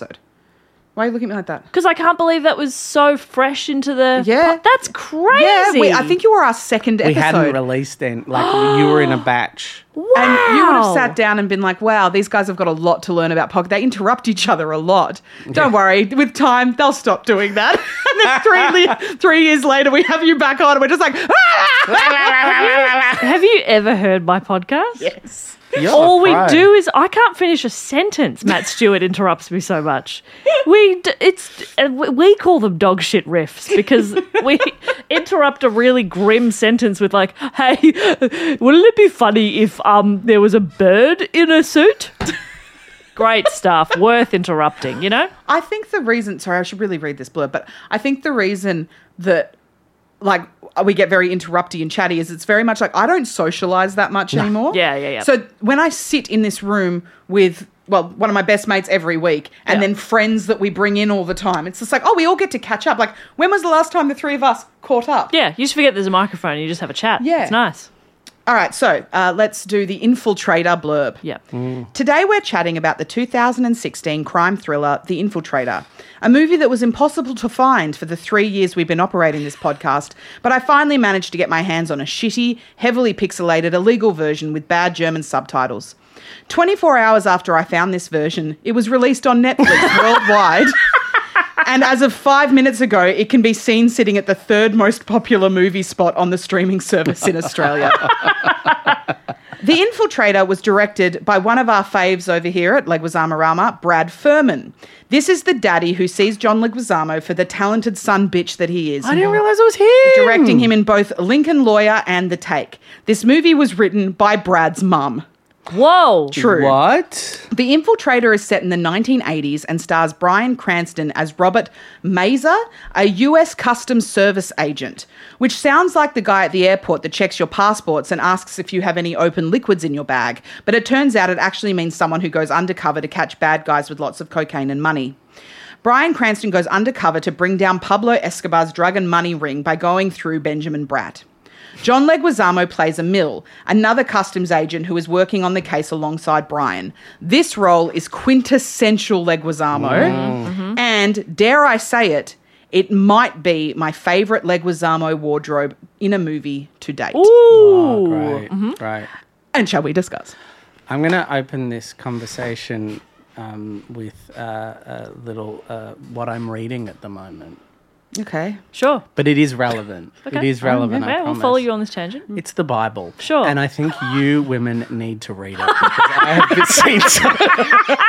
Why are you looking at me like that? Because I can't believe that was so fresh into the... Yeah. That's crazy. Yeah, I think you were our second We episode. hadn't released any. Like, you were in a batch. Wow. And you would have sat down and been like, wow, these guys have got a lot to learn about podcast. They interrupt each other a lot. Don't worry. With time, they'll stop doing that. And then 3 years later, we have you back on and we're just like, Have you ever heard my podcast? yes. You're All a we pro. do is I can't finish a sentence. Matt Stewart interrupts me so much. We call them dog shit riffs because we interrupt a really grim sentence with like, "Hey, wouldn't it be funny if there was a bird in a suit?" Great stuff, worth interrupting. You know. I think the reason, sorry, I should really read this blurb, but I think the reason that like we get very interrupty and chatty is it's very much like I don't socialize that much anymore. Yeah. So when I sit in this room with, well, one of my best mates every week and then friends that we bring in all the time, it's just like, oh, we all get to catch up. Like, when was the last time the 3 of us caught up? Yeah, you just forget there's a microphone and you just have a chat. Yeah. It's nice. All right, so let's do the Infiltrator blurb. Yeah. Today we're chatting about the 2016 crime thriller, The Infiltrator, a movie that was impossible to find for the 3 years we've been operating this podcast, but I finally managed to get my hands on a shitty, heavily pixelated, illegal version with bad German subtitles. 24 hours after I found this version, it was released on Netflix worldwide. And as of 5 minutes ago, it can be seen sitting at the third most popular movie spot on the streaming service in Australia. The Infiltrator was directed by one of our faves over here at Leguizamo Rama, Brad Furman. This is the daddy who sees John Leguizamo for the talented son bitch that he is. I didn't realise it was him. Directing him in both Lincoln Lawyer and The Take. This movie was written by Brad's mum. Whoa. True. What? The Infiltrator is set in the 1980s and stars Bryan Cranston as Robert Mazur, a US Customs Service agent, which sounds like the guy at the airport that checks your passports and asks if you have any open liquids in your bag. But it turns out it actually means someone who goes undercover to catch bad guys with lots of cocaine and money. Bryan Cranston goes undercover to bring down Pablo Escobar's drug and money ring by going through Benjamin Bratt. John Leguizamo plays Emil, another customs agent who is working on the case alongside Bryan. This role is quintessential Leguizamo, and dare I say it, it might be my favourite Leguizamo wardrobe in a movie to date. Ooh. Oh, great. Right. And shall we discuss? I'm going to open this conversation with a little what I'm reading at the moment. Okay. Sure. But it is relevant. Okay. It is relevant, I Okay, we'll promise. follow you on this tangent. It's the Bible. Sure. And I think you women need to read it because I have seen some...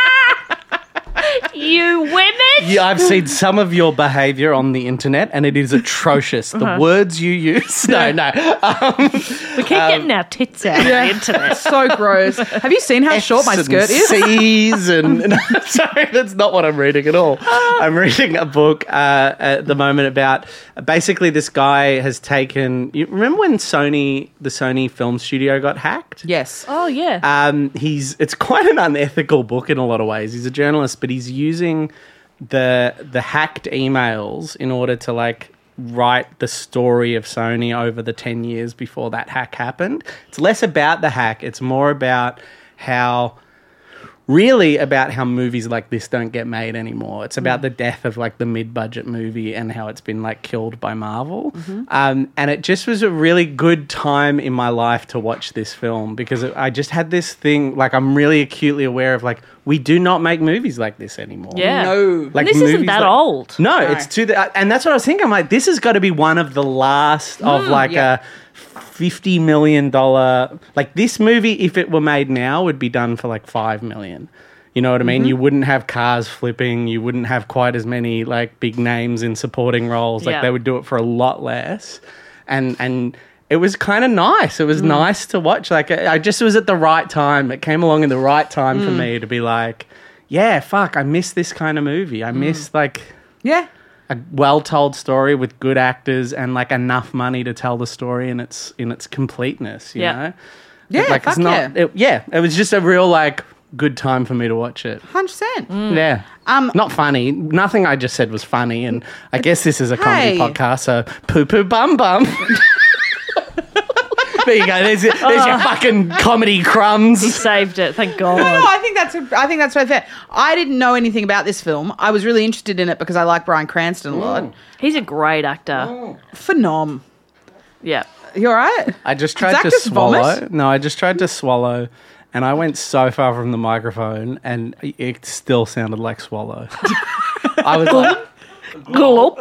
You women? Yeah, I've seen some of your behaviour on the internet, and it is atrocious. The words you use. No. We keep getting our tits out on the internet. So gross. Have you seen how short my F's skirt and is? C's and no, sorry, that's not what I'm reading at all. I'm reading a book at the moment about basically this guy has taken. You remember when the Sony film studio got hacked? Yes. Oh, yeah. It's quite an unethical book in a lot of ways. He's a journalist, but he's using the hacked emails in order to write the story of Sony over the 10 years before that hack happened. It's less about the hack. It's more about how movies like this don't get made anymore. It's about the death of the mid-budget movie and how it's been killed by Marvel. And it just was a really good time in my life to watch this film because I just had this thing, I'm really acutely aware of we do not make movies like this anymore. Yeah. No. And this isn't that old. No, it's and that's what I was thinking. I'm this has got to be one of the last of a $50 million. This movie, if it were made now, would be done for $5 million. You know what I mean? You wouldn't have cars flipping. You wouldn't have quite as many big names in supporting roles. They would do it for a lot less. And it was kind of nice. It was nice to watch. I just was at the right time. It came along in the right time for me to be yeah, fuck, I miss this kind of movie. I miss Yeah. a well-told story with good actors and enough money to tell the story in its completeness. You know, Yeah, it's not. It was just a real good time for me to watch it. 100%. Yeah, not funny. Nothing I just said was funny, and I guess this is a comedy podcast, so poo poo bum bum. There you go. There's your fucking comedy crumbs. He saved it. Thank God. No, I think that's very fair. I didn't know anything about this film. I was really interested in it because I like Bryan Cranston a lot. He's a great actor. Phenom. Yeah. You all right? I just tried to swallow. No, I just tried to swallow, and I went so far from the microphone, and it still sounded like swallow. I was Gulp.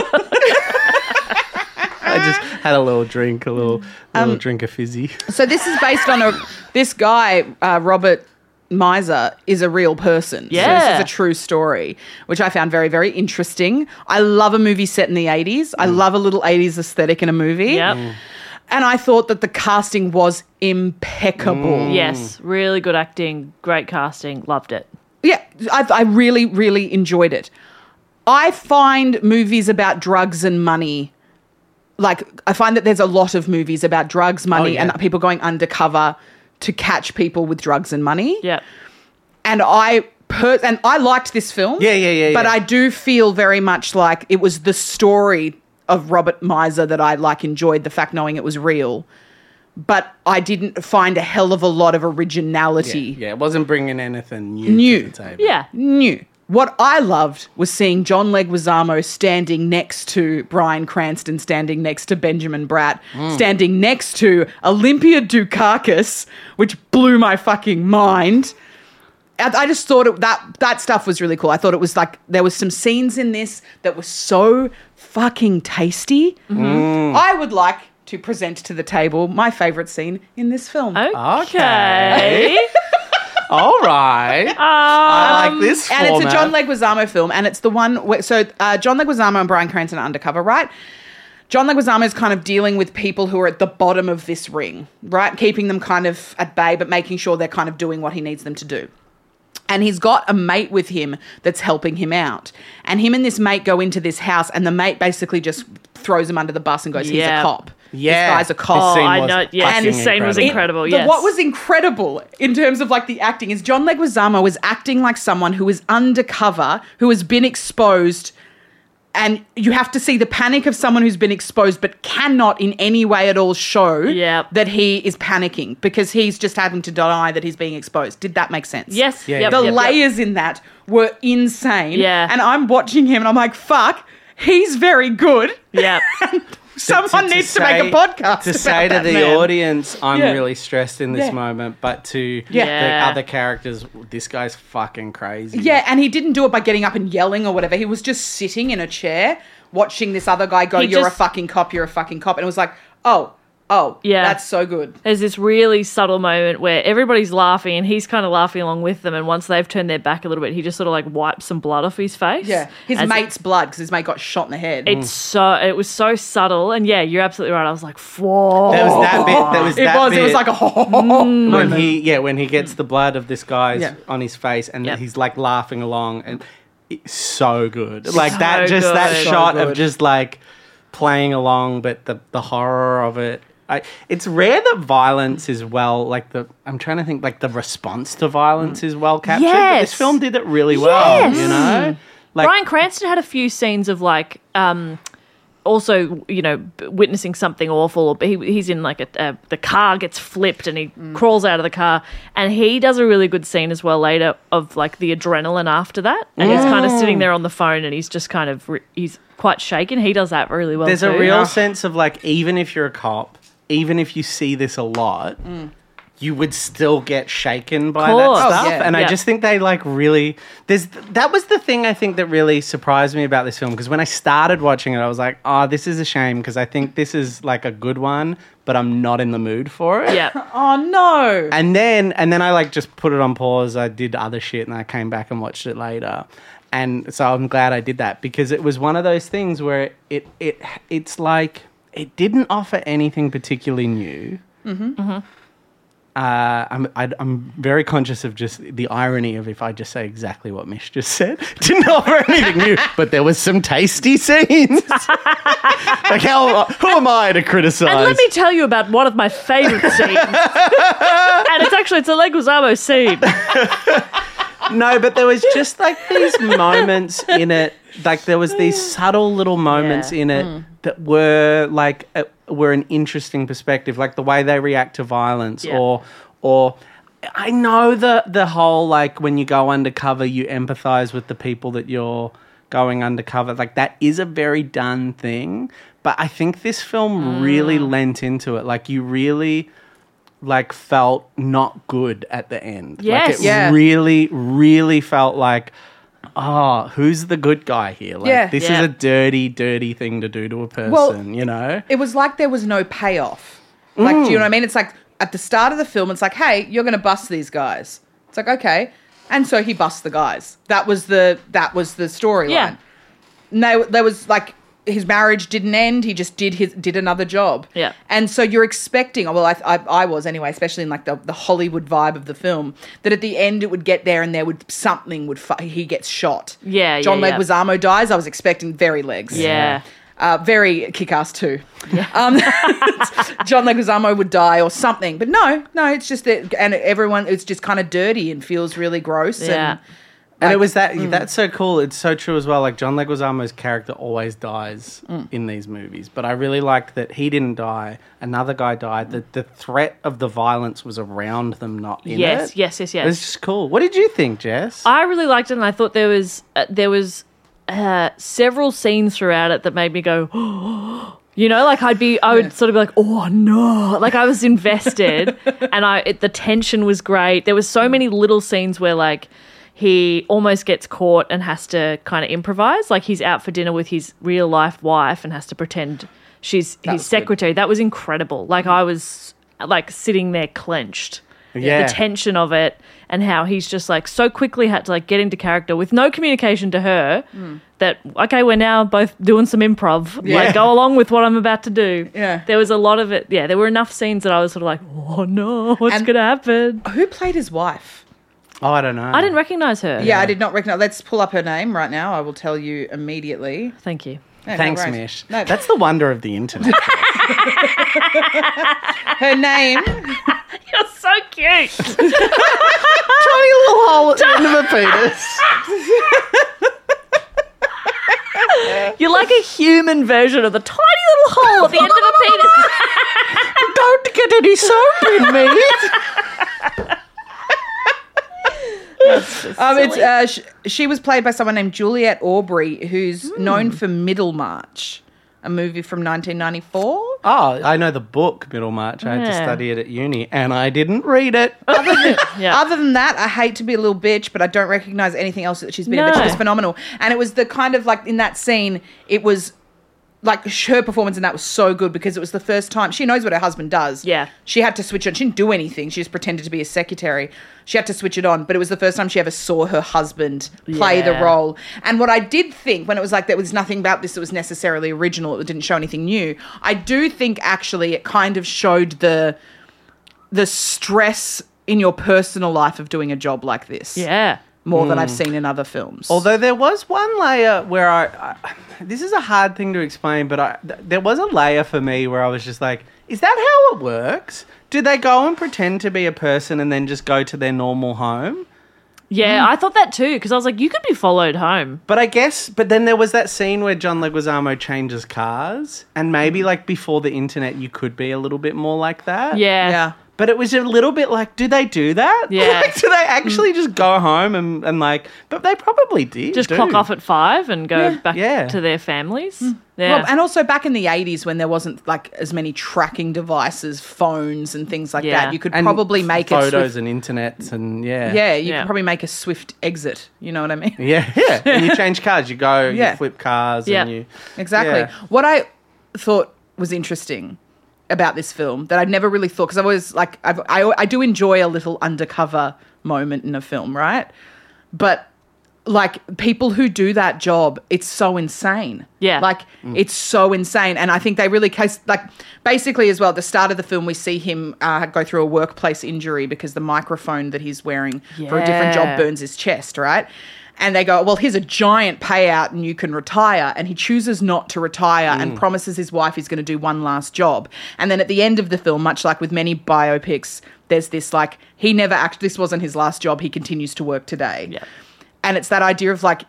I just had a little drink, a little drink of fizzy. So this is based on this guy, Robert Mazur, is a real person. Yeah. So this is a true story, which I found very, very interesting. I love a movie set in the 80s. I love a little 80s aesthetic in a movie. Yep. And I thought that the casting was impeccable. Yes. Really good acting. Great casting. Loved it. Yeah, I really, really enjoyed it. I find movies about drugs and money, I find that there's a lot of movies about drugs, money, and people going undercover to catch people with drugs and money. Yeah. And I liked this film. Yeah. But I do feel very much like it was the story of Robert Mazur that I enjoyed, the fact knowing it was real. But I didn't find a hell of a lot of originality. Yeah, it wasn't bringing anything new to the table. Yeah. New. What I loved was seeing John Leguizamo standing next to Bryan Cranston, standing next to Benjamin Bratt, standing next to Olympia Dukakis, which blew my fucking mind. I just thought that stuff was really cool. I thought it was like there was some scenes in this that were so fucking tasty. I would like to present to the table my favourite scene in this film. Okay. All right. I like this And format. it's a John Leguizamo film, and it's the one where, John Leguizamo and Bryan Cranston are undercover, right? John Leguizamo is kind of dealing with people who are at the bottom of this ring, right? Keeping them kind of at bay, but making sure they're kind of doing what he needs them to do. And he's got a mate with him that's helping him out. And him and this mate go into this house, and the mate basically just throws him under the bus and goes, he's a cop. Yeah. This guy's a cop. This scene I was know. Yeah, fucking this scene was incredible. Yes. What was incredible in terms of like the acting is John Leguizamo was acting like someone who is undercover, who has been exposed, and you have to see the panic of someone who's been exposed but cannot in any way at all show that he is panicking because he's just having to deny that he's being exposed. Did that make sense? Yes. Yeah, The layers in that were insane. Yeah. And I'm watching him and I'm like, fuck, he's very good. Yeah. Someone needs to make a podcast to about say to that the man. audience, I'm Yeah. really stressed in this Yeah. moment, but to Yeah. the other characters, this guy's fucking crazy. Yeah, and he didn't do it by getting up and yelling or whatever. He was just sitting in a chair watching this other guy go, He you're just- a fucking cop, you're a fucking cop. And it was like, oh, Yeah. that's so good. There's this really subtle moment where everybody's laughing and he's kind of laughing along with them. And once they've turned their back a little bit, he just sort of like wipes some blood off his face. Yeah. His As- mate's blood because his mate got shot in the head. It was so subtle. And yeah, you're absolutely right. I was like, whoa. There was that bit. There was that bit It was like a when he gets the blood of this guy's Yeah. on his face and Yep. he's like laughing along and it's so good. Like that So that good. shot So of good. just like playing along, but the horror of it. It's rare that violence is I'm trying to think like the response to violence is well captured. But this Yes. film did it really well, Yes. you know? Like Bryan Cranston had a few scenes of like, also, witnessing something awful. Or he's in like the car gets flipped and he crawls out of the car, and he does a really good scene as well later of like the adrenaline after that, and he's kind of sitting there on the phone and he's just kind of he's quite shaken. He does that really well. there's too. a real sense of like, even if you're a cop, even if you see this a lot, you would still get shaken by that Course. Oh, stuff. yeah. And I Yeah. just think they like really, that was the thing I think that really surprised me about this film. Because when I started watching it, I was like, oh, this is a shame because I think this is like a good one, but I'm not in the mood for it. Yeah. Oh, no. And then I like just put it on pause. I did other shit and I came back and watched it later. And so I'm glad I did that because it was one of those things where it's like it didn't offer anything particularly new. I'm very conscious of just the irony of if I just say exactly what Mish just said. Didn't offer anything new, but there was some tasty scenes. Like who am I to criticize? And let me tell you about one of my favourite scenes. And it's a Leguizamo scene. No, but there was just like these moments in it. Like there was these subtle little moments in it that were like were an interesting perspective, like the way they react to violence, Yeah. or I know the whole like when you go undercover, you empathize with the people that you're going undercover. Like that is a very done thing, but I think this film really lent into it. Like you really like felt not good at the end. Yes. Like it Yeah. really, really felt like, oh, who's the good guy here? Like Yeah. this Yeah. is a dirty, dirty thing to do to a person, Well, you know? It was like there was no payoff. Like, do you know what I mean? It's like at the start of the film, it's like, hey, you're going to bust these guys. It's like, okay. And so he busts the guys. That was the storyline. Yeah. No, there was like his marriage didn't end. He just did another job. Yeah. And so you're expecting, well, I was anyway, especially in like the Hollywood vibe of the film, that at the end it would get there and he gets shot. Yeah, John yeah, yeah. Leguizamo dies. I was expecting very legs. Yeah. Very Kick-Ass too. John Leguizamo would die or something, but no, it's just that, and everyone, it's just kind of dirty and feels really gross. Yeah. And it was that's so cool. It's so true as well. Like John Leguizamo's character always dies in these movies, but I really liked that he didn't die. Another guy died. That the threat of the violence was around them, not in Yes, it. yes. It was just cool. What did you think, Jess? I really liked it, and I thought there was several scenes throughout it that made me go, You know, like I would sort of be like, oh no, like I was invested, and the tension was great. There was so many little scenes where like he almost gets caught and has to kind of improvise, like he's out for dinner with his real life wife and has to pretend she's his secretary. That was incredible. Like I was like sitting there clenched. Yeah. The tension of it and how he's just like so quickly had to like get into character with no communication to her that, okay, we're now both doing some improv. Yeah. Like go along with what I'm about to do. Yeah. There was a lot of it. Yeah, there were enough scenes that I was sort of like, oh no, what's going to happen? Who played his wife? Oh, I don't know. I didn't recognise her. Yeah, I did not recognize. Let's pull up her name right now. I will tell you immediately. Thank you. No, Thanks, no worries. Mish. No. That's the wonder of the internet. Her name. You're so cute. Tiny little hole at the end of a penis. You're like a human version of the tiny little hole at the end of a penis. Don't get any soap in me. She was played by someone named Juliette Aubrey, who's known for Middlemarch, a movie from 1994. Oh, I know the book Middlemarch. I had to Yeah. study it at uni, and I didn't read it. Yeah. Other than that, I hate to be a little bitch, but I don't recognize anything else that she's been in. But she No. was phenomenal. And it was the kind of like in that scene, it was like her performance in that was so good because it was the first time she knows what her husband does. Yeah. She had to switch on. She didn't do anything. She just pretended to be a secretary. She had to switch it on, but it was the first time she ever saw her husband play the Yeah. role. And what I did think when it was like there was nothing about this that was necessarily original, it didn't show anything new. I do think actually it kind of showed the stress in your personal life of doing a job like this. Yeah. More than I've seen in other films. Although there was one layer where I this is a hard thing to explain, but there was a layer for me where I was just like, is that how it works? Do they go and pretend to be a person and then just go to their normal home? Yeah, I thought that too, because I was like, you could be followed home. But but then there was that scene where John Leguizamo changes cars, and maybe like before the internet, you could be a little bit more like that. Yeah. yeah. But it was a little bit like, do they do that? Yeah. Like, do they actually just go home and like, but they probably did. Just clock off at 5 and go back Yeah. to their families. Yeah. Well, and also back in the 80s when there wasn't like as many tracking devices, phones and things like Yeah. that, you could And probably make a photos swift, and internets and yeah. yeah, you Yeah. could probably make a swift exit. You know what I mean? Yeah, yeah. And you change cars, you go, Yeah. you flip cars Yeah. and you... Exactly. Yeah. What I thought was interesting about this film that I'd never really thought, because I was like, I do enjoy a little undercover moment in a film, right? But like people who do that job, it's so insane. Yeah. Like it's so insane. And I think they really basically as well, at the start of the film, we see him go through a workplace injury because the microphone that he's wearing for a different Yeah. job burns his chest, right? And they go, well, here's a giant payout and you can retire. And he chooses not to retire and promises his wife he's going to do one last job. And then at the end of the film, much like with many biopics, there's this like, this wasn't his last job. He continues to work today. Yeah. And it's that idea of like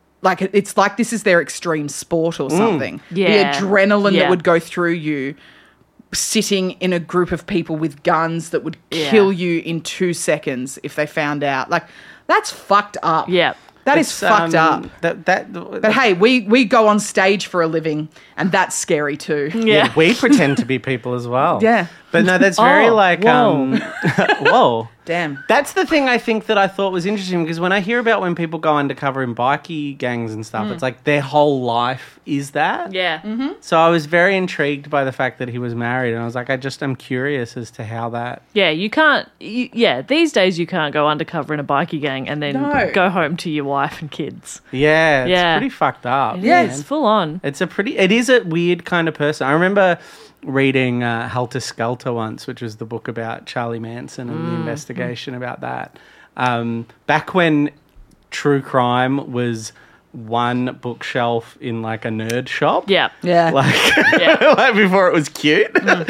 it's like this is their extreme sport or something. Yeah. The adrenaline Yeah. that would go through you sitting in a group of people with guns that would kill you in 2 seconds if they found out. Like, that's fucked up. Yeah. That is fucked up. But hey, we go on stage for a living, and that's scary too. Yeah. we pretend to be people as well. Yeah. But no, that's very whoa. whoa. Damn. That's the thing I think that I thought was interesting, because when I hear about when people go undercover in bikie gangs and stuff, it's like their whole life is that. Yeah. Mm-hmm. So I was very intrigued by the fact that he was married, and I was like, I'm curious as to how that... Yeah, you can't... these days you can't go undercover in a bikie gang and then No. go home to your wife and kids. Yeah, it's Yeah. pretty fucked up. It Yes. is, full on. It is a weird kind of person. I remember reading Helter Skelter once, which was the book about Charlie Manson and the investigation about that. Back when true crime was one bookshelf in like a nerd shop. Yeah. Yeah. Like, Yeah. like before it was cute.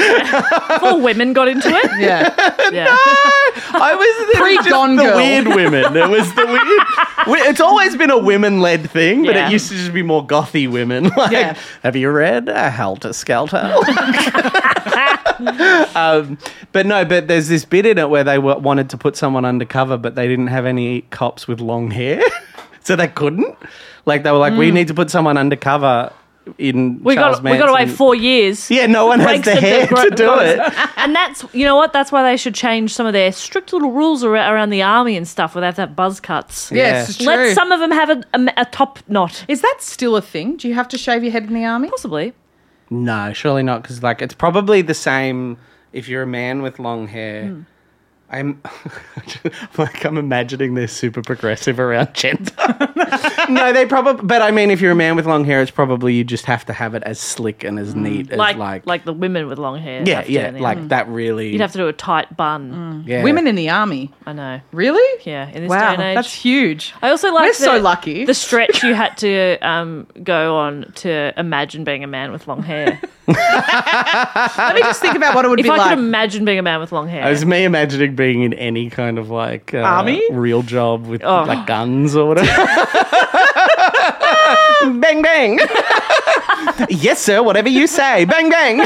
Before women got into it. Yeah. Yeah. I was Pre-Gone the Girl. weird women. It was the weird. It's always been a women-led thing, but Yeah. it used to just be more gothy women. Like, Yeah. have you read Helter Skelter? But there's this bit in it where they wanted to put someone undercover, but they didn't have any cops with long hair, so they couldn't. Like, they were like, we need to put someone undercover in We Charles got to wait Manson. 4 years. Yeah, no one has Breaks the of hair to do growth. it. And that's, you know what? That's why they should change some of their strict little rules around the army and stuff where they have to have buzz cuts. Yes, it's true. Let some of them have a top knot. Is that still a thing? Do you have to shave your head in the army? Possibly. No, surely not, because like it's probably the same if you're a man with long hair. I'm imagining they're super progressive around gender. No, they probably. But I mean, if you're a man with long hair, it's probably you just have to have it as slick and as neat as like the women with long hair. yeah, have to yeah, in the like army. that really. You'd have to do a tight bun. yeah. Women in the army. I know. Really? Yeah, in this Wow, day and age. that's huge. I also like We're so lucky. the stretch you had to go on to imagine being a man with long hair. Let me just think about what it would If be I like. could imagine being a man with long hair. It was me imagining being in any kind of like Army? real job with like guns or whatever. Bang bang. Yes, sir. Whatever you say. Bang bang.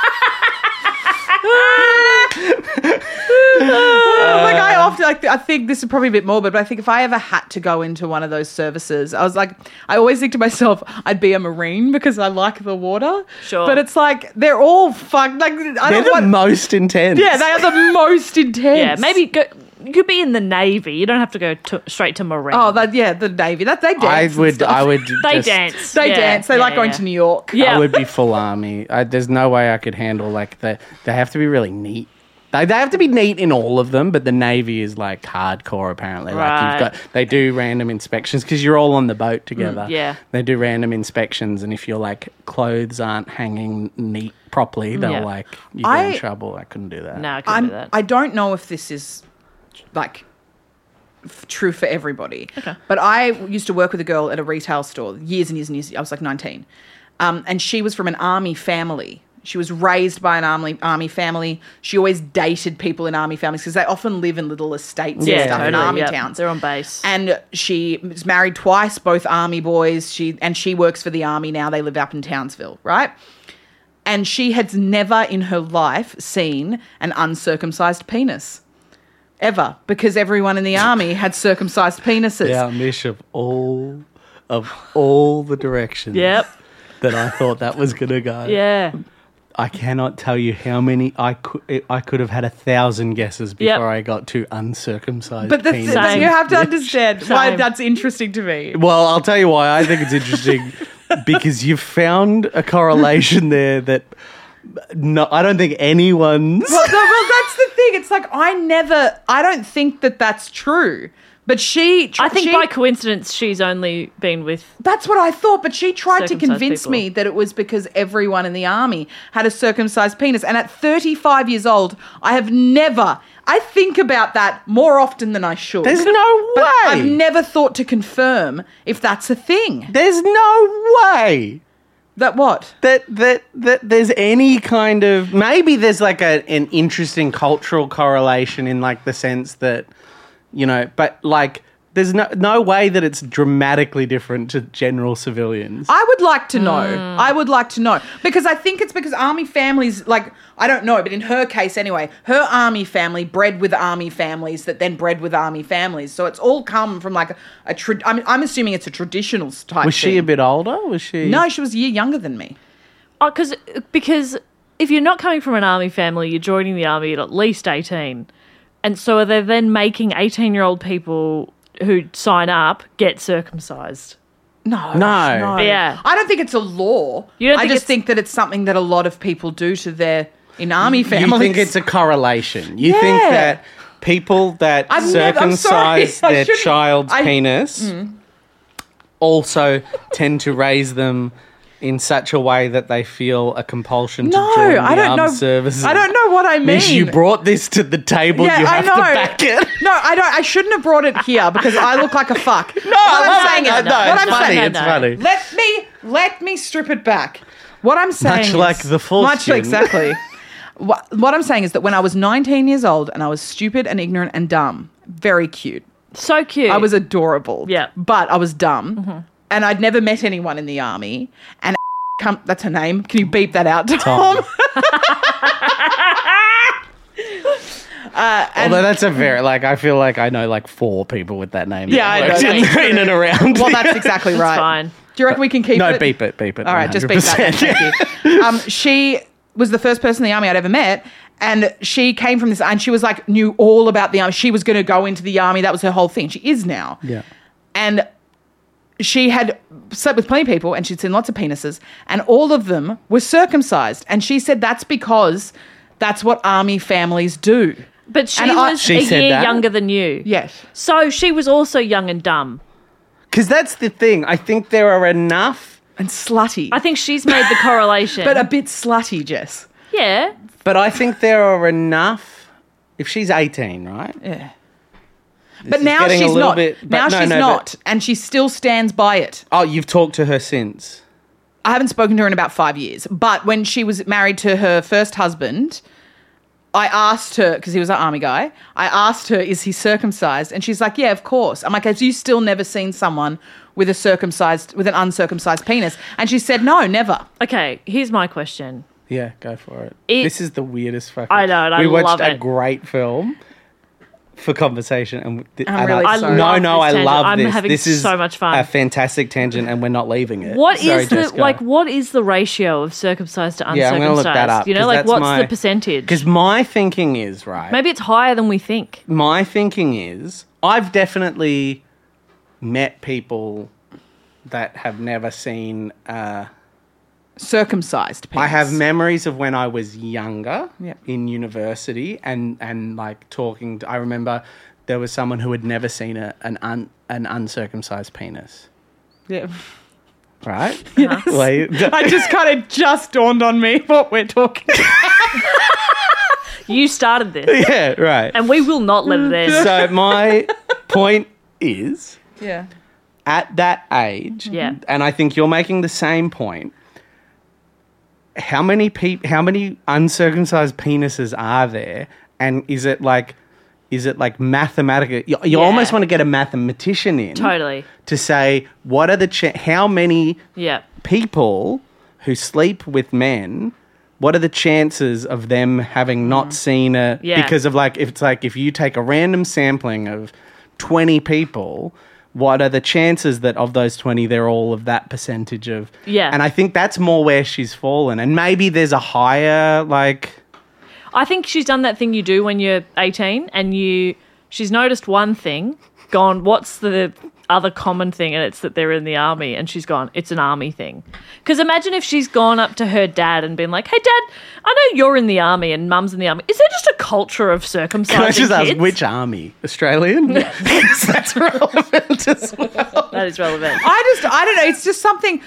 I often I think this is probably a bit morbid, but I think if I ever had to go into one of those services, I always think to myself, I'd be a Marine because I like the water. Sure. But it's like they're all fucked. Like They're the most intense. Yeah, they are the most intense. yeah, maybe you could be in the Navy. You don't have to go straight to Marine. Oh, the Navy. They dance. I and would. stuff. I would. they just, dance. They Yeah, dance. They yeah, like going yeah. to New York. Yeah. I would be full army. There's no way I could handle like they have to be really neat. They have to be neat in all of them, but the Navy is like hardcore apparently. Right. Like they do random inspections because you're all on the boat together. yeah. They do random inspections, and if your like clothes aren't hanging neat properly, they'll Yeah. like you get in trouble. I couldn't do that. No, I couldn't do that. I don't know if this is like true for everybody. Okay. But I used to work with a girl at a retail store years and years and years. I was like 19. And she was from an army family. She was raised by an army family. She always dated people in army families because they often live in little estates and stuff in army towns. They're on base. And she was married twice, both army boys. She works for the army now. They live up in Townsville, right? And she had never in her life seen an uncircumcised penis. Ever. Because everyone in the army had circumcised penises. Yeah, Mish of all the directions. Yep. That I thought that was gonna go. Yeah. I cannot tell you how many I could have had 1,000 guesses before I got to uncircumcised But penis. you have to understand why Same. that's interesting to me. Well, I'll tell you why I think it's interesting because you've found a correlation there that I don't think anyone's. Well, that's the thing. It's like I don't think that that's true. But I think by coincidence she's only been with. That's what I thought, but she tried to Circumcised convince people. me that it was because everyone in the army had a circumcised penis. And at 35 years old, I think about that more often than I should. There's no But way. I've never thought to confirm if that's a thing. There's no way. That what? That there's any kind of maybe there's like an interesting cultural correlation in like the sense that but like there's no way that it's dramatically different to general civilians. I would like to know. I would like to know. Because I think it's because army families, like, I don't know, but in her case anyway, her army family bred with army families that then bred with army families. So it's all come from like I'm assuming it's a traditional type Was she thing. a bit older? Was she? No, she was a year younger than me. Oh, because if you're not coming from an army family, you're joining the army at least 18. And so are they then making 18-year-old people who sign up get circumcised? No. Yeah. I don't think it's a law. I just think that it's something that a lot of people do to their in army families. You think it's a correlation. You think that people that circumcise their child's penis also tend to raise them in such a way that they feel a compulsion to join the armed services. I don't know what I mean. Mish, you brought this to the table. Yeah, you have to back it. No, I don't. I shouldn't have brought it here because I look like a fuck. No, it's funny. no. It's funny. Let me strip it back. What I'm saying Much is, like the full skin. exactly. What I'm saying is that when I was 19 years old and I was stupid and ignorant and dumb, very cute. So cute. I was adorable. Yeah. But I was dumb. And I'd never met anyone in the army. And that's her name. Can you beep that out, Tom? Although that's a very, I feel like I know 4 people with that name. Yeah, I know. In and around. Well, that's exactly right. Fine. Do you reckon we can keep it? No, beep it. All right, just beep that. Thank you. She was the first person in the army I'd ever met, and she came from this, and she was like, knew all about the army. She was going to go into the army. That was her whole thing. She is now. Yeah. And she had slept with plenty of people, and she'd seen lots of penises, and all of them were circumcised. And she said that's because that's what army families do. But she And was She a said year that? younger than you. Yes. So she was also young and dumb. Because that's the thing. I think there are enough, And slutty. I think she's made the correlation. but a bit slutty, Jess. yeah. but I think there are enough. If she's 18, right? Yeah. This But is now getting a she's little not. bit- but Now no, she's no, not. but- And she still stands by it. Oh, you've talked to her since. I haven't spoken to her in about 5 years. But when she was married to her first husband, I asked her, because he was an army guy, I asked her, is he circumcised? And she's like, yeah, of course. I'm like, have you still never seen someone with an uncircumcised penis? And she said, no, never. Okay, here's my question. Yeah, go for it. It- This is the weirdest fucking... I know, and I we watched love a it. great film for conversation. And I'm really I sorry. love No, this I tangent. love I'm this. having This is so much fun. a fantastic tangent, and we're not leaving it. What Sorry, is the Jessica. what is the ratio of circumcised to uncircumcised? Yeah, I'm going to look that up. You know, 'cause like that's what's the percentage? Because my thinking is, right... Maybe it's higher than we think. My thinking is, I've definitely met people that have never seen... Circumcised penis. I have memories of when I was younger Yep. in university and like talking. I remember there was someone who had never seen an uncircumcised penis. Yeah. Right? Yes. Like, I just kind of just dawned on me what we're talking about. You started this, yeah, right. and we will not let it end. So my point is, Yeah. at that age, Yeah. and I think you're making the same point. How many uncircumcised penises are there, and is it like mathematical? You Yeah. almost want to get a mathematician in Totally. to say what are how many Yeah. people who sleep with men. What are the chances of them having not seen a? Yeah. Because of if you take a random sampling of 20 people, what are the chances that of those 20 they're all of that percentage of? Yeah. And I think that's more where she's fallen. And maybe there's a higher I think she's done that thing you do when you're 18 and she's noticed one thing, gone, what's the other common thing? And it's that they're in the army, and she's gone, it's an army thing. Because imagine if she's gone up to her dad and been like, hey dad, I know you're in the army and mum's in the army. Is there just a culture of circumcising Can I just kids? ask which army? Australian? That's relevant as well. That is relevant. I don't know. It's just something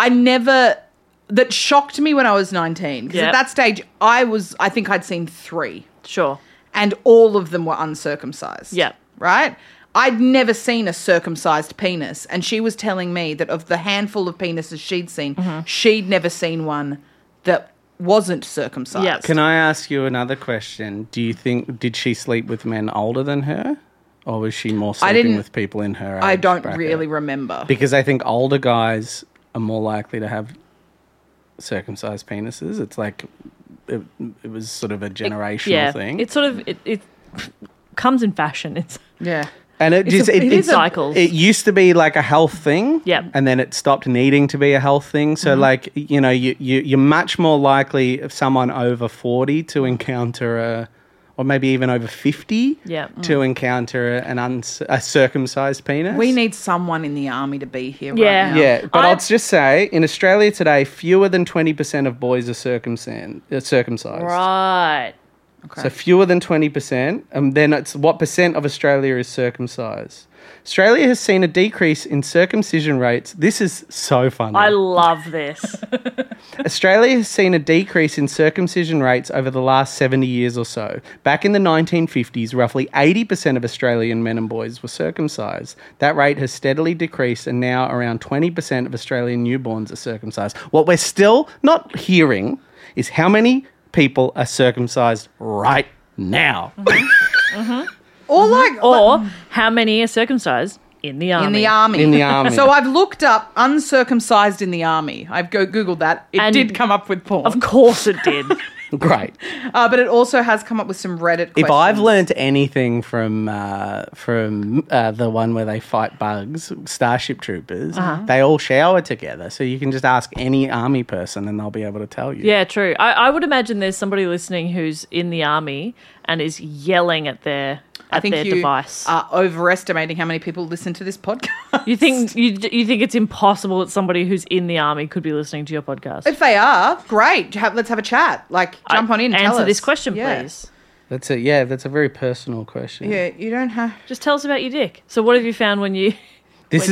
that shocked me when I was 19. Because Yep. at that stage, I think I'd seen 3. Sure. And all of them were uncircumcised. Yep. Right? I'd never seen a circumcised penis. And she was telling me that of the handful of penises she'd seen, she'd never seen one that wasn't circumcised. Yep. Can I ask you another question? Do you think, did she sleep with men older than her? Or was she more sleeping didn't- with people in her age I don't bracket? really remember. Because I think older guys are more likely to have circumcised penises. It's like it was sort of a generational thing. It's sort of it comes in fashion. It's Yeah. And it it's cycles. It used to be like a health thing, Yep. and then it stopped needing to be a health thing. So, like, you know, you're much more likely of someone over 40 to encounter or maybe even over 50 Yep. to encounter a circumcised penis. We need someone in the army to be here Yeah. right now. Yeah, but I- I'll just say, in Australia today, fewer than 20% of boys are circumcised. right. So fewer than 20%, and then it's what percent of Australia is circumcised. Australia has seen a decrease in circumcision rates. This is so funny. I love this. Australia has seen a decrease in circumcision rates over the last 70 years or so. Back in the 1950s, roughly 80% of Australian men and boys were circumcised. That rate has steadily decreased, and now around 20% of Australian newborns are circumcised. What we're still not hearing is how many people are circumcised right now. Or how many are circumcised in the army? In the army. In the army. So I've looked up uncircumcised in the army. I've Googled that. It And- did come up with porn. Of course it did. Great. But it also has come up with some Reddit questions. If I've learnt anything from the one where they fight bugs, Starship Troopers, they all shower together. So you can just ask any army person and they'll be able to tell you. Yeah, true. I would imagine there's somebody listening who's in the army and is yelling at their device. Are overestimating how many people listen to this podcast. You think it's impossible that somebody who's in the army could be listening to your podcast? If they are, great. Let's have a chat. Like, jump on in and tell us. Answer this question, please. That's a very personal question. Yeah, you don't have... Just tell us about your dick. So what have you found when you... This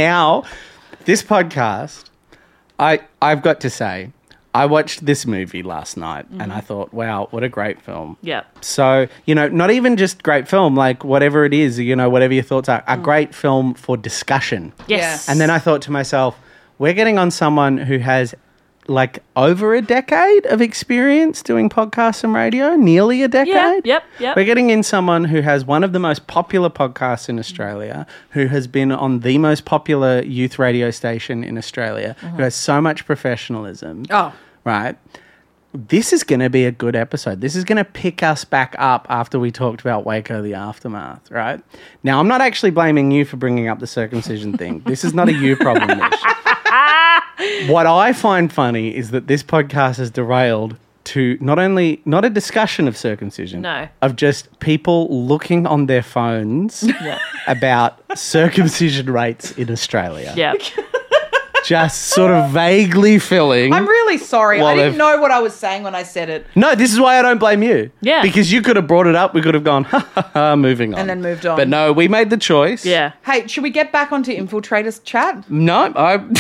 podcast, I've got to say, I watched this movie last night and I thought, wow, what a great film. Yeah. So, not even just great film, like whatever it is, whatever your thoughts are, a great film for discussion. Yes. And then I thought to myself, we're getting on someone who has like over a decade of experience doing podcasts and radio, nearly a decade. Yep. We're getting in someone who has one of the most popular podcasts in Australia, who has been on the most popular youth radio station in Australia, who has so much professionalism. Oh. Right. This is going to be a good episode. This is going to pick us back up after we talked about Waco, the aftermath, right? Now, I'm not actually blaming you for bringing up the circumcision thing. This is not a you problem, Mish. What I find funny is that this podcast has derailed to not a discussion of circumcision, of just people looking on their phones about circumcision rates in Australia. Yeah. Just sort of vaguely filling. I'm really sorry. I didn't know what I was saying when I said it. No, this is why I don't blame you. Yeah. Because you could have brought it up. We could have gone, moving on. And then moved on. But no, we made the choice. Yeah. Hey, should we get back onto Infiltrators chat? No,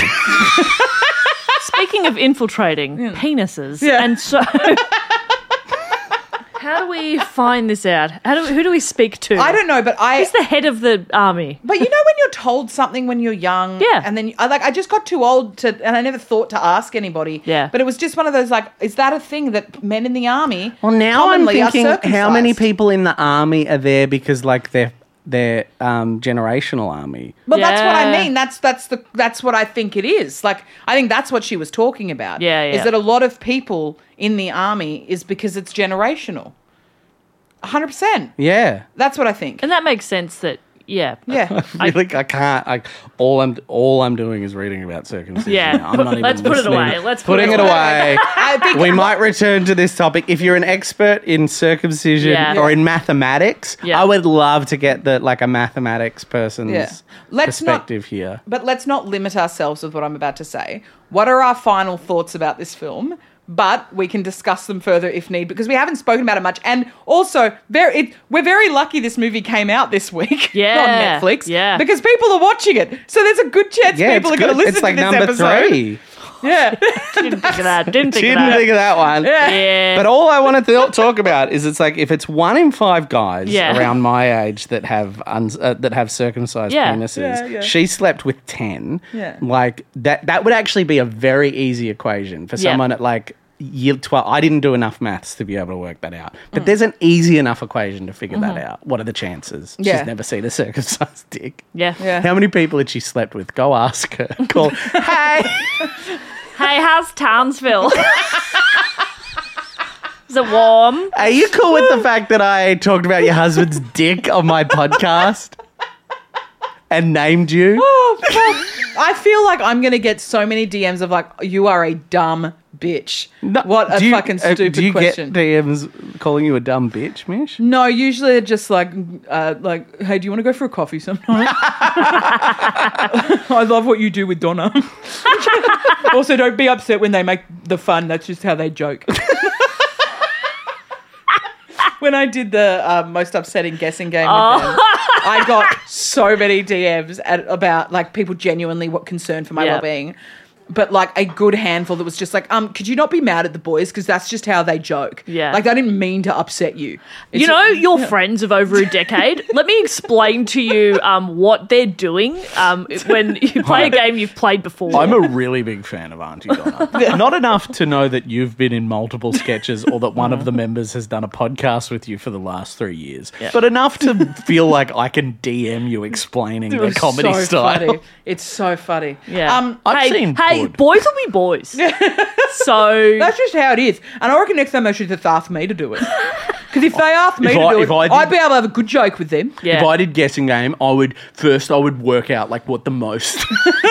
Speaking of infiltrating penises, and so... How do we find this out? Who do we speak to? I don't know, but Who's the head of the army? But when you're told something when you're young, and then I just got too old and I never thought to ask anybody. Yeah. But it was just one of those is that a thing that men in the army? Well, now I'm commonly are thinking, how many circumcised? people in the army are there because they're generational army? Well, that's what I mean. That's what I think it is. Like, I think that's what she was talking about. Yeah. Is that a lot of people in the army is because it's generational. 100%. Yeah. That's what I think. And that makes sense that, yeah. I can't. All I'm doing is reading about circumcision. Yeah. I'm not even Let's put it listening. away. Let's put Putting it it away. I think We might return to this topic. If you're an expert in circumcision or in mathematics, I would love to get a mathematics person's perspective here. But let's not limit ourselves with what I'm about to say. What are our final thoughts about this film? But we can discuss them further if need, because we haven't spoken about it much. And also, we're very lucky this movie came out this week on Netflix. Yeah. Because people are watching it. So there's a good chance people are going to listen it's like to this number episode. 3. Yeah. Didn't think of that. Didn't think Didn't think of that one. Yeah. But all I want to talk about is it's like if it's 1 in 5 guys around my age that have circumcised penises, she slept with 10. Yeah. Like that would actually be a very easy equation for someone at like year 12. I didn't do enough maths to be able to work that out. But there's an easy enough equation to figure that out. What are the chances? Yeah. She's never seen a circumcised dick. Yeah. How many people had she slept with? Go ask her. Call, hey. Hey, how's Townsville? Is it warm? Are you cool with the fact that I talked about your husband's dick on my podcast and named you? Oh, fuck. I feel like I'm going to get so many DMs of like, you are a dumb bitch. No, what a fucking stupid do you question. get DMs calling you a dumb bitch, Mish? No, usually they're just like, hey, do you want to go for a coffee sometime? I love what you do with Donna. Also, don't be upset when they make the fun. That's just how they joke. When I did the most upsetting guessing game with them, I got so many DMs about like people genuinely concerned for my well-being. But like a good handful that was just like, could you not be mad at the boys? Because that's just how they joke. Yeah. Like, they didn't mean to upset you. Your friends of over a decade, let me explain to you what they're doing when you play a game you've played before. I'm a really big fan of Auntie Donna. Not enough to know that you've been in multiple sketches or that one of the members has done a podcast with you for the last 3 years, but enough to feel like I can DM you explaining their comedy style. Funny. It's so funny. Yeah. I've seen would. boys will be boys. So That's just how it is. And I reckon next time they should just ask me to do it. Because if they asked me to do it, I'd be able to have a good joke with them. yeah. If I did guessing game, I would work out like what the most.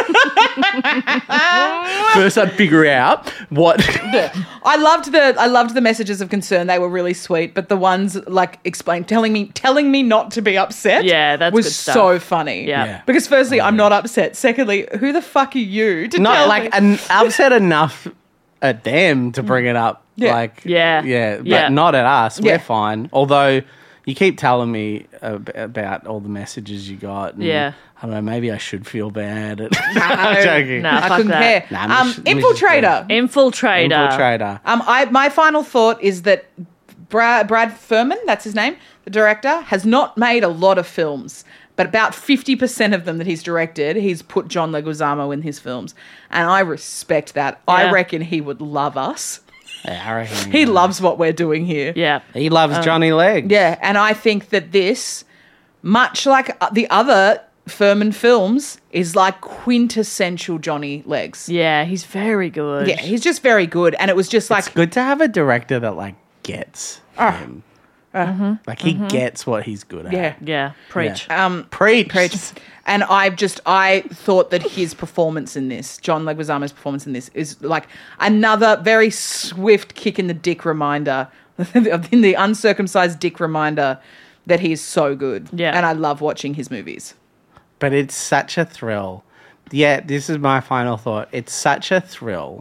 First, I'd figure out what. I loved the messages of concern. They were really sweet, but the ones like telling me not to be upset. Yeah, that's was good stuff. so funny. Yeah. Because firstly, I'm not upset. Secondly, who the fuck are you to Not tell like me? upset enough at them to bring it up. Yeah. Like Yeah. but Yeah. not at us. Yeah. We're fine. Although you keep telling me about all the messages you got. And Yeah. I don't know. Maybe I should feel bad. I'm joking. Nah, I fuck couldn't that. care. Nah, Infiltrator. Infiltrator. My final thought is that Brad Furman, that's his name, the director, has not made a lot of films, but about 50% of them that he's directed, he's put John Leguizamo in his films. And I respect that. I Yeah. reckon he would love us. Yeah, I reckon, He loves what we're doing here. Yeah. He loves Johnny Legs. Yeah, and I think that this, much like the other Furman films, is like quintessential Johnny Legs. Yeah, he's very good. Yeah, he's just very good. And it was just like, It's good to have a director that like gets him. Like he gets what he's good at. yeah. Yeah. Preach. Preach. And I thought that his performance in this, John Leguizamo's performance in this, is like another very swift kick in the dick reminder, in the uncircumcised dick reminder that he's so good. Yeah. And I love watching his movies. But it's such a thrill. Yeah, this is my final thought. It's such a thrill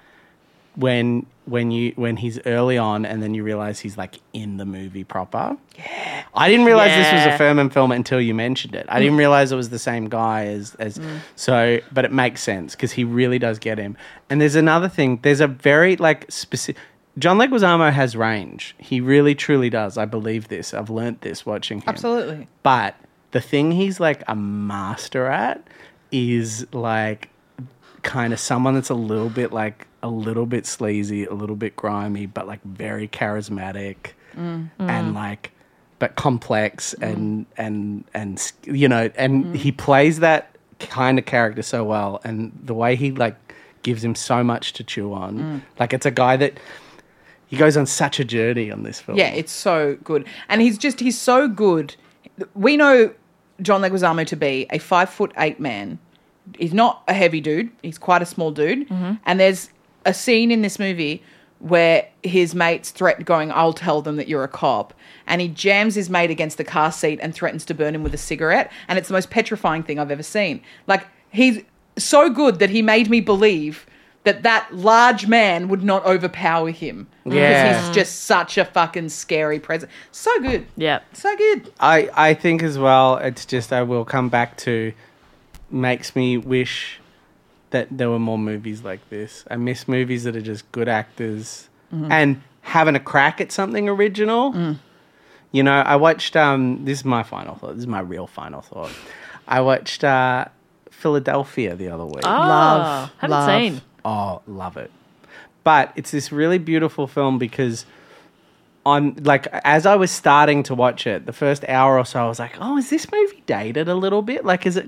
when he's early on and then you realize he's like in the movie proper. Yeah. I didn't realize this was a Yeah. Furman film until you mentioned it. I didn't realize it was the same guy as so, but it makes sense because he really does get him. And there's another thing. There's a very like specific. John Leguizamo has range. He really truly does. I believe this. I've learnt this watching him. Absolutely. But the thing he's like a master at is like kind of someone that's a little bit sleazy, a little bit grimy, but like very charismatic and like, but complex and you know, and he plays that kind of character so well. And the way he like gives him so much to chew on, like it's a guy that he goes on such a journey on this film. Yeah, it's so good. And he's so good. We know John Leguizamo to be a 5'8" man. He's not a heavy dude. He's quite a small dude. And there's a scene in this movie where his mates threaten going, I'll tell them that you're a cop. And he jams his mate against the car seat and threatens to burn him with a cigarette. And it's the most petrifying thing I've ever seen. Like, he's so good that he made me believe that large man would not overpower him. Yeah. Because he's just such a fucking scary presence. So good. Yeah. So good. I think as well, it's just, I will come back to, makes me wish that there were more movies like this. I miss movies that are just good actors and having a crack at something original. You know, I watched, this is my final thought. This is my real final thought. I watched Philadelphia the other week. Haven't seen. Oh, love it. But it's this really beautiful film because on like as I was starting to watch it, the first hour or so, I was like, oh, is this movie dated a little bit? Like, has it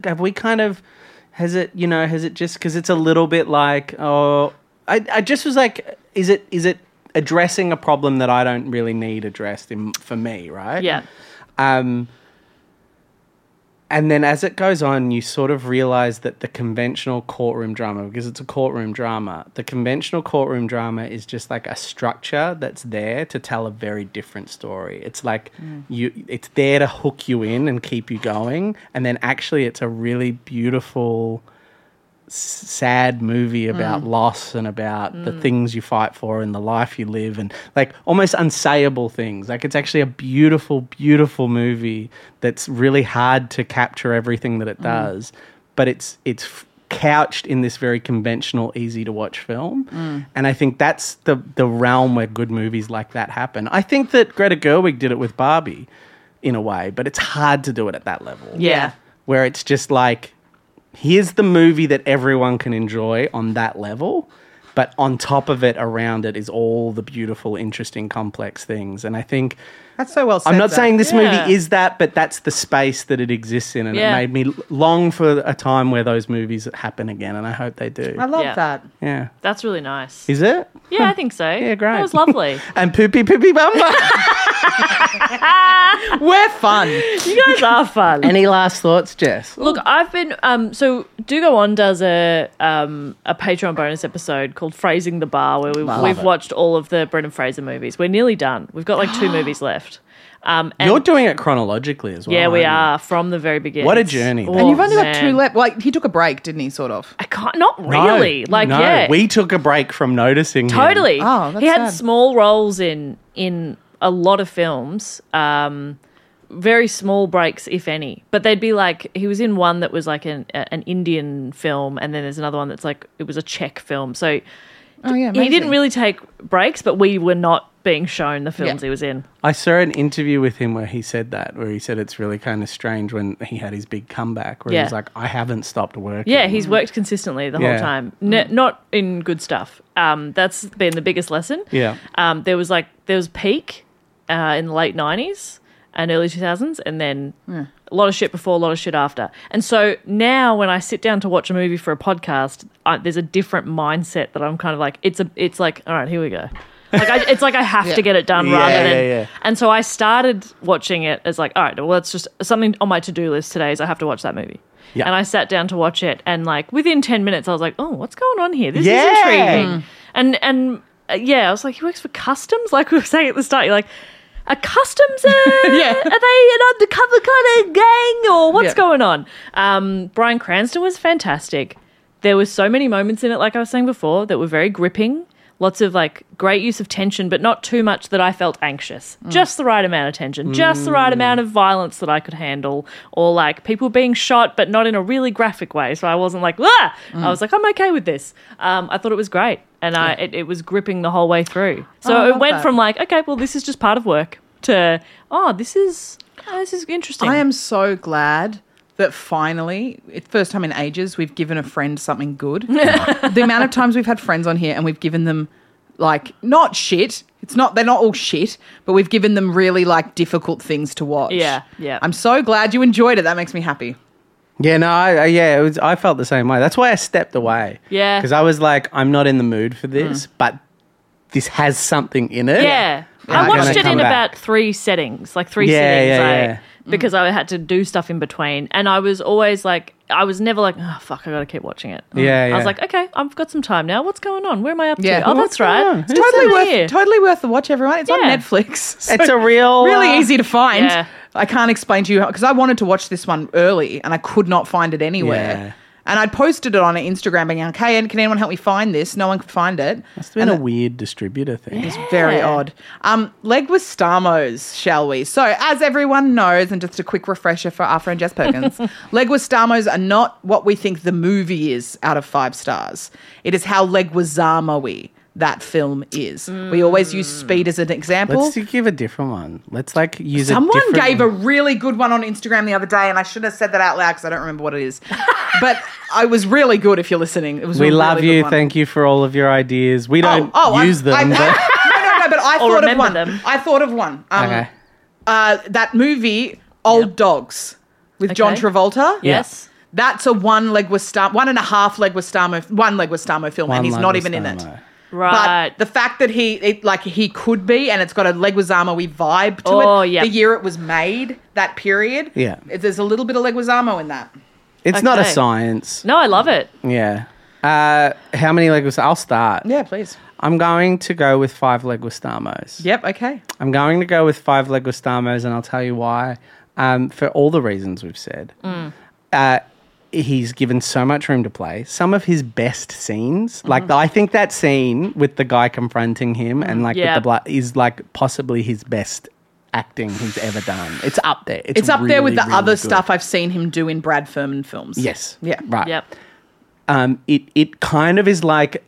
just because it's a little bit like, I just was like, is it addressing a problem that I don't really need addressed for me, right? Yeah. And then as it goes on, you sort of realize that the conventional courtroom drama, because it's a courtroom drama, the conventional courtroom drama is just like a structure that's there to tell a very different story. It's like it's there to hook you in and keep you going. And then actually it's a really beautiful, sad movie about loss and about the things you fight for and the life you live and like almost unsayable things. Like it's actually a beautiful, beautiful movie that's really hard to capture everything that it does, but it's couched in this very conventional, easy to watch film. And I think that's the realm where good movies like that happen. I think that Greta Gerwig did it with Barbie in a way, but it's hard to do it at that level. Yeah. Where it's just like, here's the movie that everyone can enjoy on that level, but on top of it, around it, is all the beautiful, interesting, complex things. And I think That's so well said. I'm not Zach. saying this Yeah. movie is that, but that's the space that it exists in, and Yeah. it made me long for a time where those movies happen again, and I hope they do. I love Yeah. that. Yeah. That's really nice. Is it? Yeah, I think so. Yeah, great. That was lovely. And Poopy Bumba. We're fun. You guys are fun. Any last thoughts, Jess? Look, I've been so Do Go On does a Patreon bonus episode called Phrasing the Bar, where we've watched all of the Brendan Fraser movies. We're nearly done. We've got like 2 movies left. And You're doing it chronologically as well. yeah, we aren't are from the very beginning. What a journey. And you've only got man. 2 left. Like, he took a break, didn't he, sort of? I can't. Not you? really. No, we took a break from noticing him. Totally. Oh, that's he had sad. small roles in a lot of films. Very small breaks, if any. But they'd be like, he was in one that was like an Indian film, and then there's another one that's like, it was a Czech film. So Oh, yeah, he amazing. didn't really take breaks, but we were not being shown the films Yeah. he was in. I saw an interview with him where he said it's really kind of strange when he had his big comeback, where Yeah. he's like, I haven't stopped working. Yeah, he's worked consistently the Yeah. whole time. Not in good stuff. That's been the biggest lesson. Yeah. There was peak in the late 90s and early 2000s, and then a lot of shit before, a lot of shit after. And so now when I sit down to watch a movie for a podcast, there's a different mindset that I'm kind of like, it's like, all right, here we go. Like it's like I have to get it done rather than. Yeah. And so I started watching it as like, all right, well, it's just something on my to-do list today is I have to watch that movie. Yeah. And I sat down to watch it, and like within 10 minutes, I was like, oh, what's going on here? This Yeah. is intriguing. And I was like, he works for customs? Like we were saying at the start, you're like, are customs, are they an undercover kind of gang, or what's Yeah. going on? Bryan Cranston was fantastic. There were so many moments in it, like I was saying before, that were very gripping. Lots of like great use of tension, but not too much that I felt anxious. Just the right amount of tension, just the right amount of violence that I could handle, or like people being shot, but not in a really graphic way. So I wasn't like, ah! I was like, I'm okay with this. I thought it was great, and it was gripping the whole way through. So I it love went that. from like, okay, well, this is just part of work, to this is interesting. I am so glad that finally, it's first time in ages, we've given a friend something good. The amount of times we've had friends on here and we've given them, like, not shit. They're not all shit, but we've given them really, like, difficult things to watch. Yeah. I'm so glad you enjoyed it. That makes me happy. Yeah, no, I felt the same way. That's why I stepped away. Yeah. Because I was like, I'm not in the mood for this, but this has something in it. Yeah. Yeah, I I'm watched gonna it come in back. about 3 settings, like 3 Yeah, sittings, yeah. because I had to do stuff in between. And I was always like, I was never like, oh, fuck, I got to keep watching it. Yeah, I was yeah. like, okay, I've got some time now. What's going on? Where am I up Yeah. to? Oh, What's that's right. going on? Who's over here? Totally worth the watch, everyone. It's on Yeah. Netflix. So It's a real... really easy to find. Yeah. I can't explain to you because I wanted to watch this one early and I could not find it anywhere. Yeah. And I'd posted it on Instagram being like, hey, can anyone help me find this? No one could find it. Must have been a weird distributor thing. It's very odd. Leguistamos, shall we? So, as everyone knows, and just a quick refresher for our friend Jess Perkins, Leguistamos are not what we think the movie is out of 5 stars. It is how Leguizamo-y that film is. We always use Speed as an example. Let's give a different one. Let's like use a Someone different gave a one. really good one on Instagram the other day, and I should have said that out loud because I don't remember what it is. But I was really good if you're listening. It was We a really love good you. one. Thank you for all of your ideas. We don't use them. but... No, but I Or thought of remember one. them. I thought of one. Okay. That movie, Old Dogs, with John Okay. Travolta. Yes. That's a 1 and a half Leguizamo film, and he's not even in it. Leguizamo. Right. But the fact that he could be, and it's got a Leguizamo-y vibe to Oh, it. yeah. The year it was made, that period. Yeah. There's a little bit of Leguizamo in that. It's not a Okay. science. No, I love it. Yeah. How many Leguizamos? I'll start. Yeah, please. I'm going to go with 5 Leguizamos. Yep, okay. I'm going to go with 5 Leguizamos, and I'll tell you why. For all the reasons we've said. He's given so much room to play. Some of his best scenes, like I think that scene with the guy confronting him and like with Yeah. the blood is like possibly his best acting he's ever done. It's up there. It's up there with really, the really other good. stuff I've seen him do in Brad Furman films. Yes. Yeah. Right. Yep. It kind of is like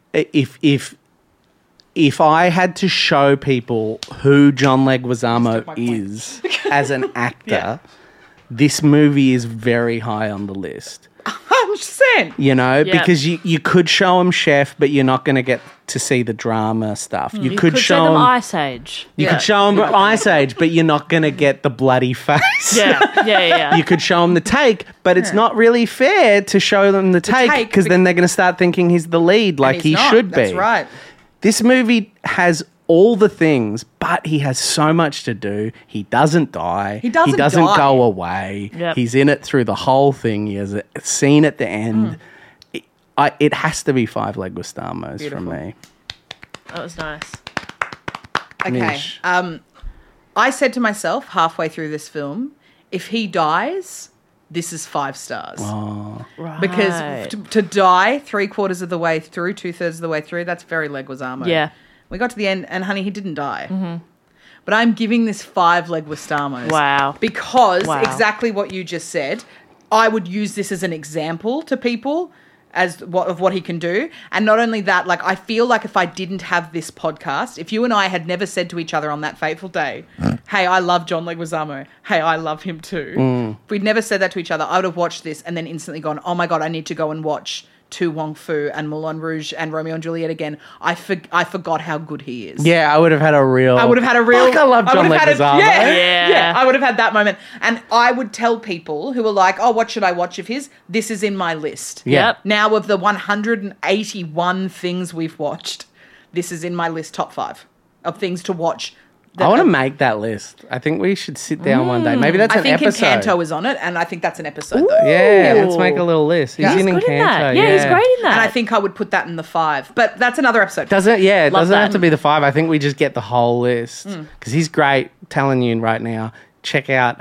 if I had to show people who John Leguizamo is as an actor, this movie is very high on the list. 100%. You know, Yep. because you could show them Chef, but you're not going to get to see the drama stuff. You could show them them Ice Age. You could show them Ice Age, but you're not going to get the bloody face. Yeah. You could show them the take, but it's not really fair to show them the take take because then they're going to start thinking he's the lead like He's he not. should be. That's right. This movie has all the things, but he has so much to do. He doesn't die. He doesn't die. go away. Yep. He's in it through the whole thing. He has a scene at the end. It has to be 5 Leguizamos from me. That was nice. Okay. Mish. I said to myself halfway through this film, if he dies, this is 5 stars. Right. Because to die 3/4 of the way through, 2/3 of the way through, that's very Leguizamo. Yeah. We got to the end, and honey, he didn't die. Mm-hmm. But I'm giving this 5 Leguizamos. Wow. Because Wow. exactly what you just said, I would use this as an example to people of what he can do. And not only that, like, I feel like if I didn't have this podcast, if you and I had never said to each other on that fateful day, hey, I love John Leguizamo. Hey, I love him too. If we'd never said that to each other, I would have watched this and then instantly gone, oh my God, I need to go and watch To Wong Fu and Moulin Rouge and Romeo and Juliet again. I forgot how good he is. Yeah, I would have had a real... I would have had a real... Fuck, I love John Leguizamo. Yeah. I would have had that moment. And I would tell people who are like, oh, what should I watch of his? This is in my list. Yep. Now, of the 181 things we've watched, this is in my list, top 5 of things to watch. I want to make that list. I think we should sit down one day. Maybe that's I an think episode. Encanto is on it, and I think that's an episode, though. Yeah, let's make a little list. He's in He's good Encanto. in that. Yeah, he's great in that. And I think I would put that in the 5. But that's another episode. It doesn't Love have that. to be the 5. I think we just get the whole list because he's great. Telling you right now, check out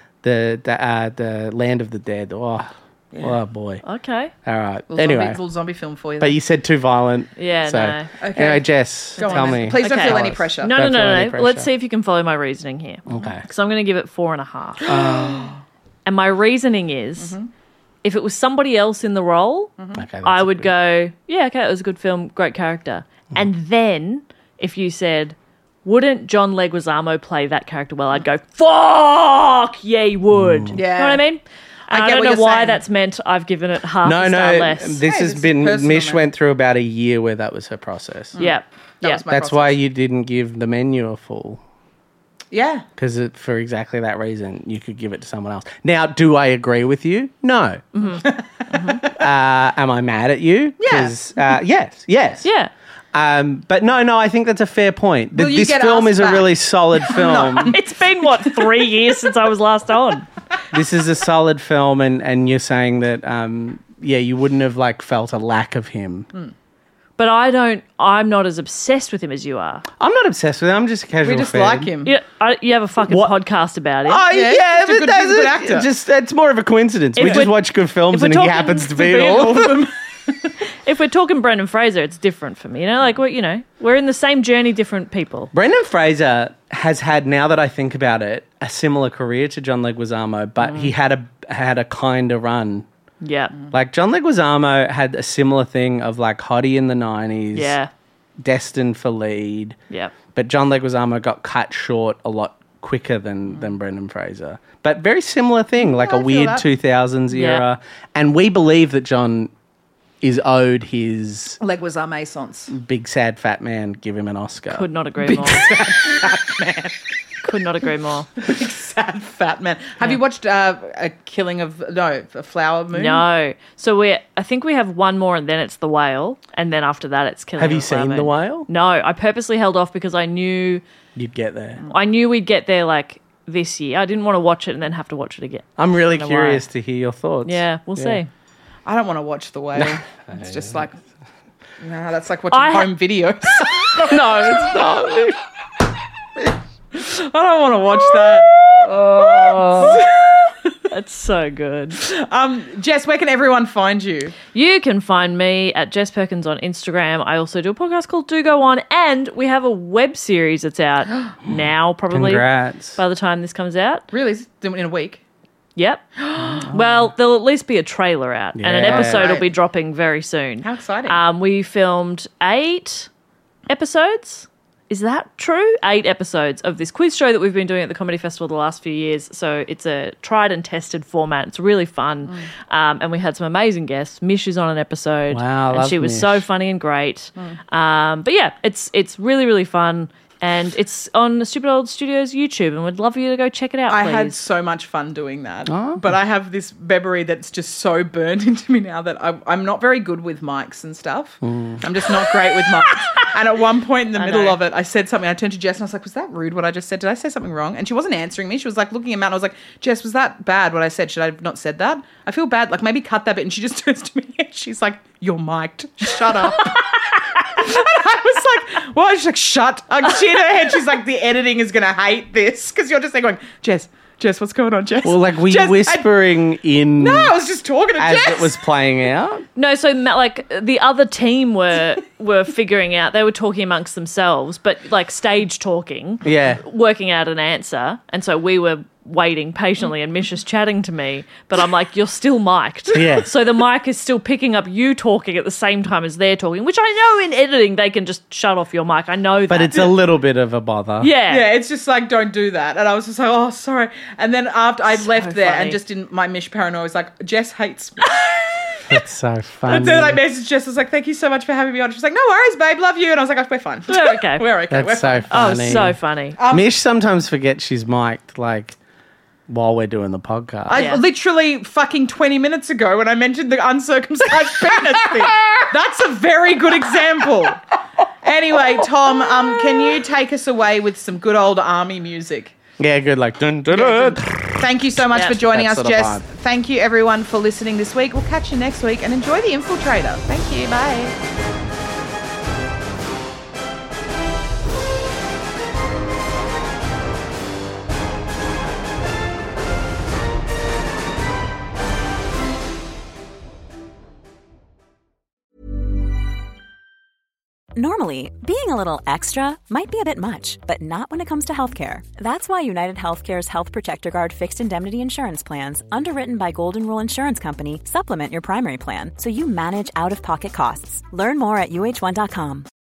the Land of the Dead. Oh boy. Okay. All right. Little Anyway, little zombie film for you. but you said too violent. Yeah, so. no. Okay. Anyway, Jess, Go on tell then. me. Please don't Okay. feel any pressure. No, Don't feel any no. Let's pressure. see if you can follow my reasoning here. Okay. Because I'm going to give it 4.5. And my reasoning is, if it was somebody else in the role, Okay, that's I a would good- go, yeah, okay, it was a good film, great character. And then if you said, wouldn't John Leguizamo play that character well? I'd go, fuck, yeah, he would. Yeah. You know what I mean? And I I, get don't what know you're why saying. that's meant I've given it half No, a star no. less. This Hey, has this is been. personal, Mish man. went through about a year where that was her process. Yeah. That Yeah. was my That's process. why you didn't give the menu a full. Yeah. Because for exactly that reason, you could give it to someone else. Now, do I agree with you? No. Am I mad at you? Yeah. 'Cause, yes. Yeah. But no, I think that's a fair point. Will you This get film asked is a back? really solid film. It's been, 3 years since I was last on? This is a solid film, and you're saying that, you wouldn't have felt a lack of him. But I'm not as obsessed with him as you are. I'm not obsessed with him. I'm just a casual We just fan. like him. You have a fucking What? podcast about it. Oh, Yeah, yeah, he's a but good- that's he's a good actor. Just it's more of a coincidence. If We just we're- watch good films, if we're and he talking happens to to be be in all of them. If we're talking Brendan Fraser, it's different for me. You know, we're in the same journey, different people. Brendan Fraser has had, now that I think about it, a similar career to John Leguizamo, but he had a kind of run. Yeah. Like John Leguizamo had a similar thing of Hottie in the 90s, Yeah. destined for lead. Yeah. But John Leguizamo got cut short a lot quicker than Brendan Fraser. But very similar thing, like a feel weird that. 2000s Yeah. era. And we believe that John is owed his Leguizamo essence. big sad fat man, give him an Oscar. Could not agree more. Could not agree more. Sad fat man. Have you watched a Flower Moon? No. So I think we have one more and then it's The Whale. And then after that it's Killing Have of you a Flower seen Moon. The Whale? No. I purposely held off because I knew You'd get there. we'd get there this year. I didn't want to watch it and then have to watch it again. I'm really Don't know curious why. to hear your thoughts. Yeah, we'll see. I don't want to watch The Whale. It's just that's like watching I home videos. No, it's not. I don't want to watch that. That's so good. Jess, where can everyone find you? You can find me at Jess Perkins on Instagram. I also do a podcast called Do Go On, and we have a web series that's out now, probably Congrats. by the time this comes out. Really? In a week? Yep. Well, there'll at least be a trailer out, and an Yeah. episode will Right. be dropping very soon. How exciting. We filmed 8 episodes. is that true? 8 episodes of this quiz show that we've been doing at the Comedy Festival the last few years. So it's a tried and tested format. It's really fun. And we had some amazing guests. Mish is on an episode. Wow, and love she was Mish. so funny and great. But yeah, it's really, really fun. And it's on Stupid Old Studios YouTube, and we'd love you to go check it out, please. I had so much fun doing that. But I have this memory that's just so burned into me now that I'm not very good with mics and stuff. I'm just not great with mics. And at one point in the middle of it, I said something. I turned to Jess and I was like, was that rude what I just said? Did I say something wrong? And she wasn't answering me. She was like looking at Matt and I was like, Jess, was that bad what I said? Should I have not said that? I feel bad. Like maybe cut that bit. And she just turns to me and she's like, you're mic'd. Shut up. I was like, well, she's like, shut. She in her head, she's like, the editing is going to hate this because you're just there going, Jess, what's going on, Jess? Well, like, were you Jess, whispering in No, I was just talking to as Jess. it was playing out? No, so like the other team were figuring out, they were talking amongst themselves, but like stage talking, working out an answer. And so we were waiting patiently and Mish is chatting to me, but I'm like, you're still mic'd. Yeah. So the mic is still picking up you talking at the same time as they're talking, which I know in editing they can just shut off your mic. I know that. But it's a little bit of a bother. Yeah, it's just like, don't do that. And I was just like, oh, sorry. And then after I left there funny. and just in my Mish paranoia, I was like, Jess hates me. That's so funny. And then I messaged Jess, I was like, thank you so much for having me on. She's like, no worries, babe, love you. And I was like, oh, we're fine. We're okay. We're okay. That's We're so fine. funny. Oh, so funny. Mish sometimes forgets she's mic'd, like, while we're doing the podcast. I literally fucking 20 minutes ago when I mentioned the uncircumcised penis thing. That's a very good example. Anyway, Tom, can you take us away with some good old army music? Yeah, good. Like, dun, dun, dun. Thank you so much for joining That us, sort of Jess. vibe. Thank you, everyone, for listening this week. We'll catch you next week and enjoy The Infiltrator. Thank you. Bye. Normally, being a little extra might be a bit much, but not when it comes to healthcare. That's why United Healthcare's Health Protector Guard fixed indemnity insurance plans, underwritten by Golden Rule Insurance Company, supplement your primary plan so you manage out-of-pocket costs. Learn more at UH1.com.